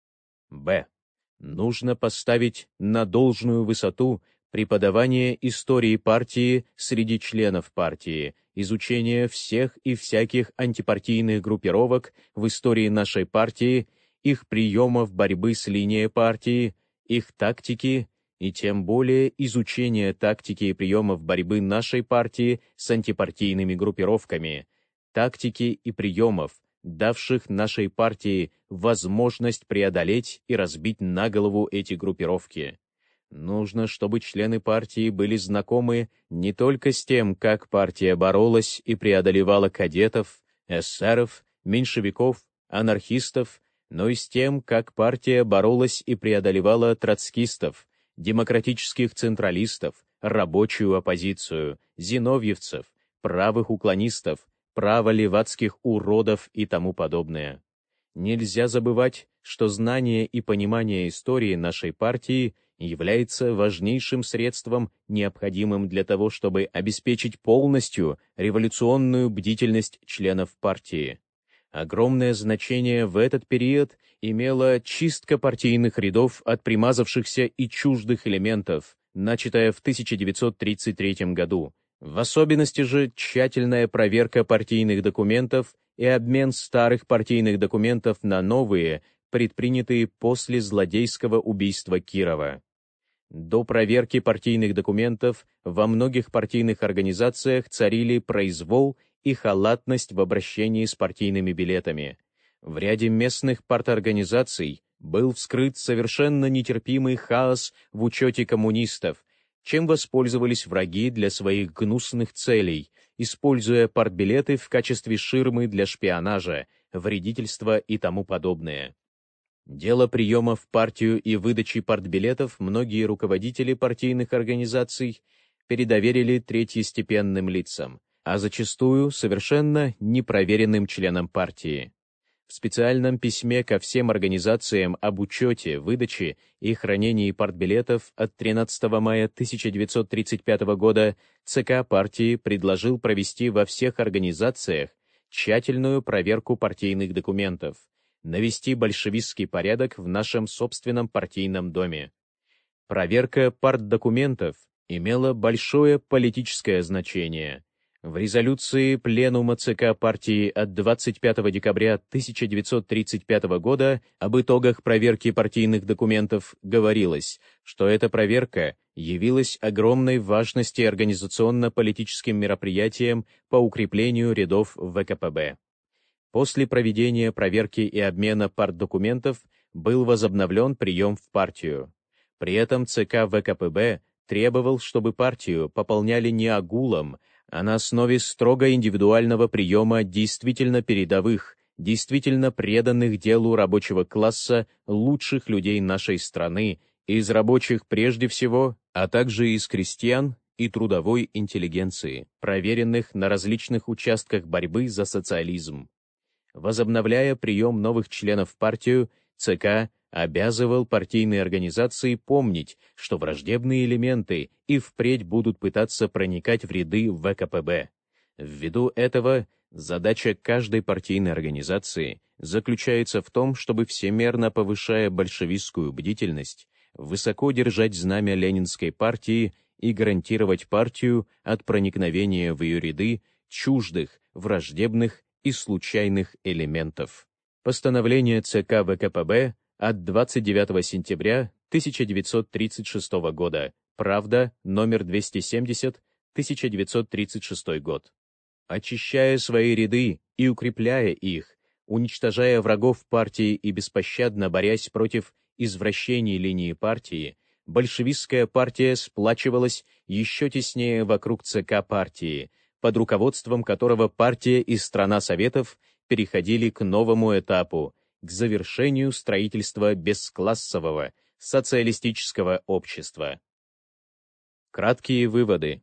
Б. Нужно поставить на должную высоту преподавание истории партии среди членов партии, изучение всех и всяких антипартийных группировок в истории нашей партии, их приемов борьбы с линией партии, их тактики и тем более изучение тактики и приемов борьбы нашей партии с антипартийными группировками, тактики и приемов, давших нашей партии возможность преодолеть и разбить на голову эти группировки. Нужно, чтобы члены партии были знакомы не только с тем, как партия боролась и преодолевала кадетов, эсеров, меньшевиков, анархистов, но и с тем, как партия боролась и преодолевала троцкистов, демократических централистов, рабочую оппозицию, зиновьевцев, правых уклонистов, право-левацких уродов и тому подобное. Нельзя забывать, что знание и понимание истории нашей партии является важнейшим средством, необходимым для того, чтобы обеспечить полностью революционную бдительность членов партии. Огромное значение в этот период имела чистка партийных рядов от примазавшихся и чуждых элементов, начатая в тысяча девятьсот тридцать третьем году. В особенности же тщательная проверка партийных документов и обмен старых партийных документов на новые, предпринятые после злодейского убийства Кирова. До проверки партийных документов во многих партийных организациях царили произвол и халатность в обращении с партийными билетами. В ряде местных парторганизаций был вскрыт совершенно нетерпимый хаос в учете коммунистов, чем воспользовались враги для своих гнусных целей, используя партбилеты в качестве ширмы для шпионажа, вредительства и тому подобное. Дело приема в партию и выдачи партбилетов многие руководители партийных организаций передоверили третьестепенным лицам, а зачастую совершенно непроверенным членам партии. В специальном письме ко всем организациям об учете, выдаче и хранении партбилетов от тринадцатого мая тысяча девятьсот тридцать пятого года ЦК партии предложил провести во всех организациях тщательную проверку партийных документов, навести большевистский порядок в нашем собственном партийном доме. Проверка партдокументов имела большое политическое значение. В резолюции Пленума ЦК партии от двадцать пятого декабря тысяча девятьсот тридцать пятого года об итогах проверки партийных документов говорилось, что эта проверка явилась огромной важности организационно-политическим мероприятием по укреплению рядов ВКПБ. После проведения проверки и обмена партдокументов был возобновлен прием в партию. При этом ЦК ВКПБ требовал, чтобы партию пополняли не агулом, а на основе строго индивидуального приема действительно передовых, действительно преданных делу рабочего класса лучших людей нашей страны, из рабочих прежде всего, а также из крестьян и трудовой интеллигенции, проверенных на различных участках борьбы за социализм. Возобновляя прием новых членов в партию, ЦК обязывал партийные организации помнить, что враждебные элементы и впредь будут пытаться проникать в ряды вэ ка пэ бэ. Ввиду этого задача каждой партийной организации заключается в том, чтобы, всемерно повышая большевистскую бдительность, высоко держать знамя Ленинской партии и гарантировать партию от проникновения в ее ряды чуждых, враждебных и случайных элементов. Постановление ЦК вэ ка пэ бэ от двадцать девятого сентября тысяча девятьсот тридцать шестого года. Правда, номер двести семьдесят, тысяча девятьсот тридцать шестой год. Очищая свои ряды и укрепляя их, уничтожая врагов партии и беспощадно борясь против извращений линии партии, большевистская партия сплачивалась еще теснее вокруг ЦК партии, под руководством которого партия и страна Советов переходили к новому этапу, к завершению строительства бесклассового социалистического общества. Краткие выводы.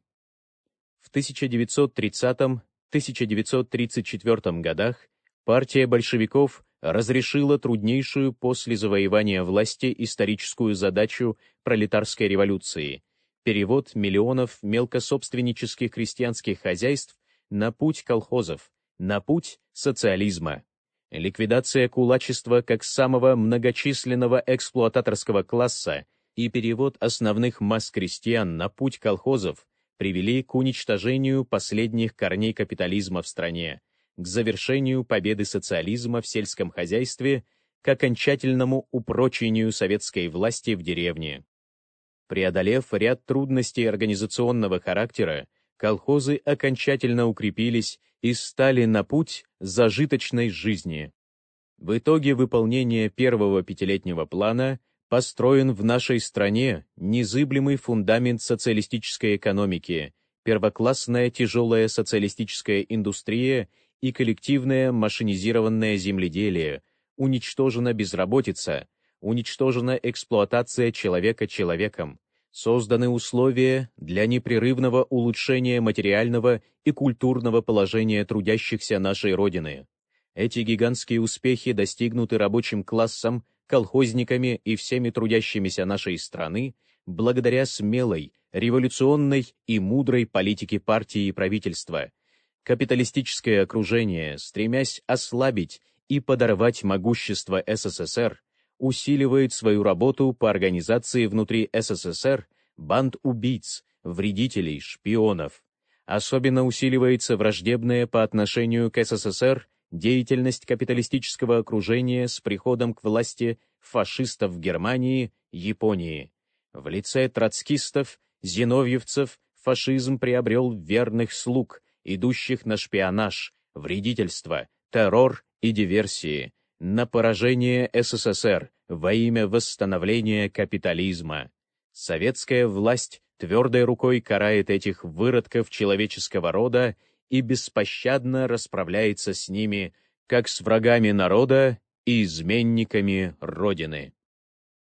В тысяча девятьсот тридцатом — тысяча девятьсот тридцать четвёртом годах партия большевиков разрешила труднейшую после завоевания власти историческую задачу пролетарской революции — перевод миллионов мелкособственнических крестьянских хозяйств на путь колхозов, на путь социализма. Ликвидация кулачества как самого многочисленного эксплуататорского класса и перевод основных масс крестьян на путь колхозов привели к уничтожению последних корней капитализма в стране, к завершению победы социализма в сельском хозяйстве, к окончательному упрочению советской власти в деревне. Преодолев ряд трудностей организационного характера, колхозы окончательно укрепились и стали на путь зажиточной жизни. В итоге выполнения первого пятилетнего плана построен в нашей стране незыблемый фундамент социалистической экономики, первоклассная тяжелая социалистическая индустрия и коллективное машинизированное земледелие, уничтожена безработица, уничтожена эксплуатация человека человеком, созданы условия для непрерывного улучшения материального и культурного положения трудящихся нашей Родины. Эти гигантские успехи достигнуты рабочим классом, колхозниками и всеми трудящимися нашей страны благодаря смелой, революционной и мудрой политике партии и правительства. Капиталистическое окружение, стремясь ослабить и подорвать могущество эс эс эс эр, усиливает свою работу по организации внутри эс эс эс эр банд убийц, вредителей, шпионов. Особенно усиливается враждебная по отношению к эс эс эс эр деятельность капиталистического окружения с приходом к власти фашистов в Германии, Японии. В лице троцкистов, зиновьевцев фашизм приобрел верных слуг, идущих на шпионаж, вредительство, террор и диверсии, на поражение эс эс эс эр во имя восстановления капитализма. Советская власть твердой рукой карает этих выродков человеческого рода и беспощадно расправляется с ними, как с врагами народа и изменниками Родины.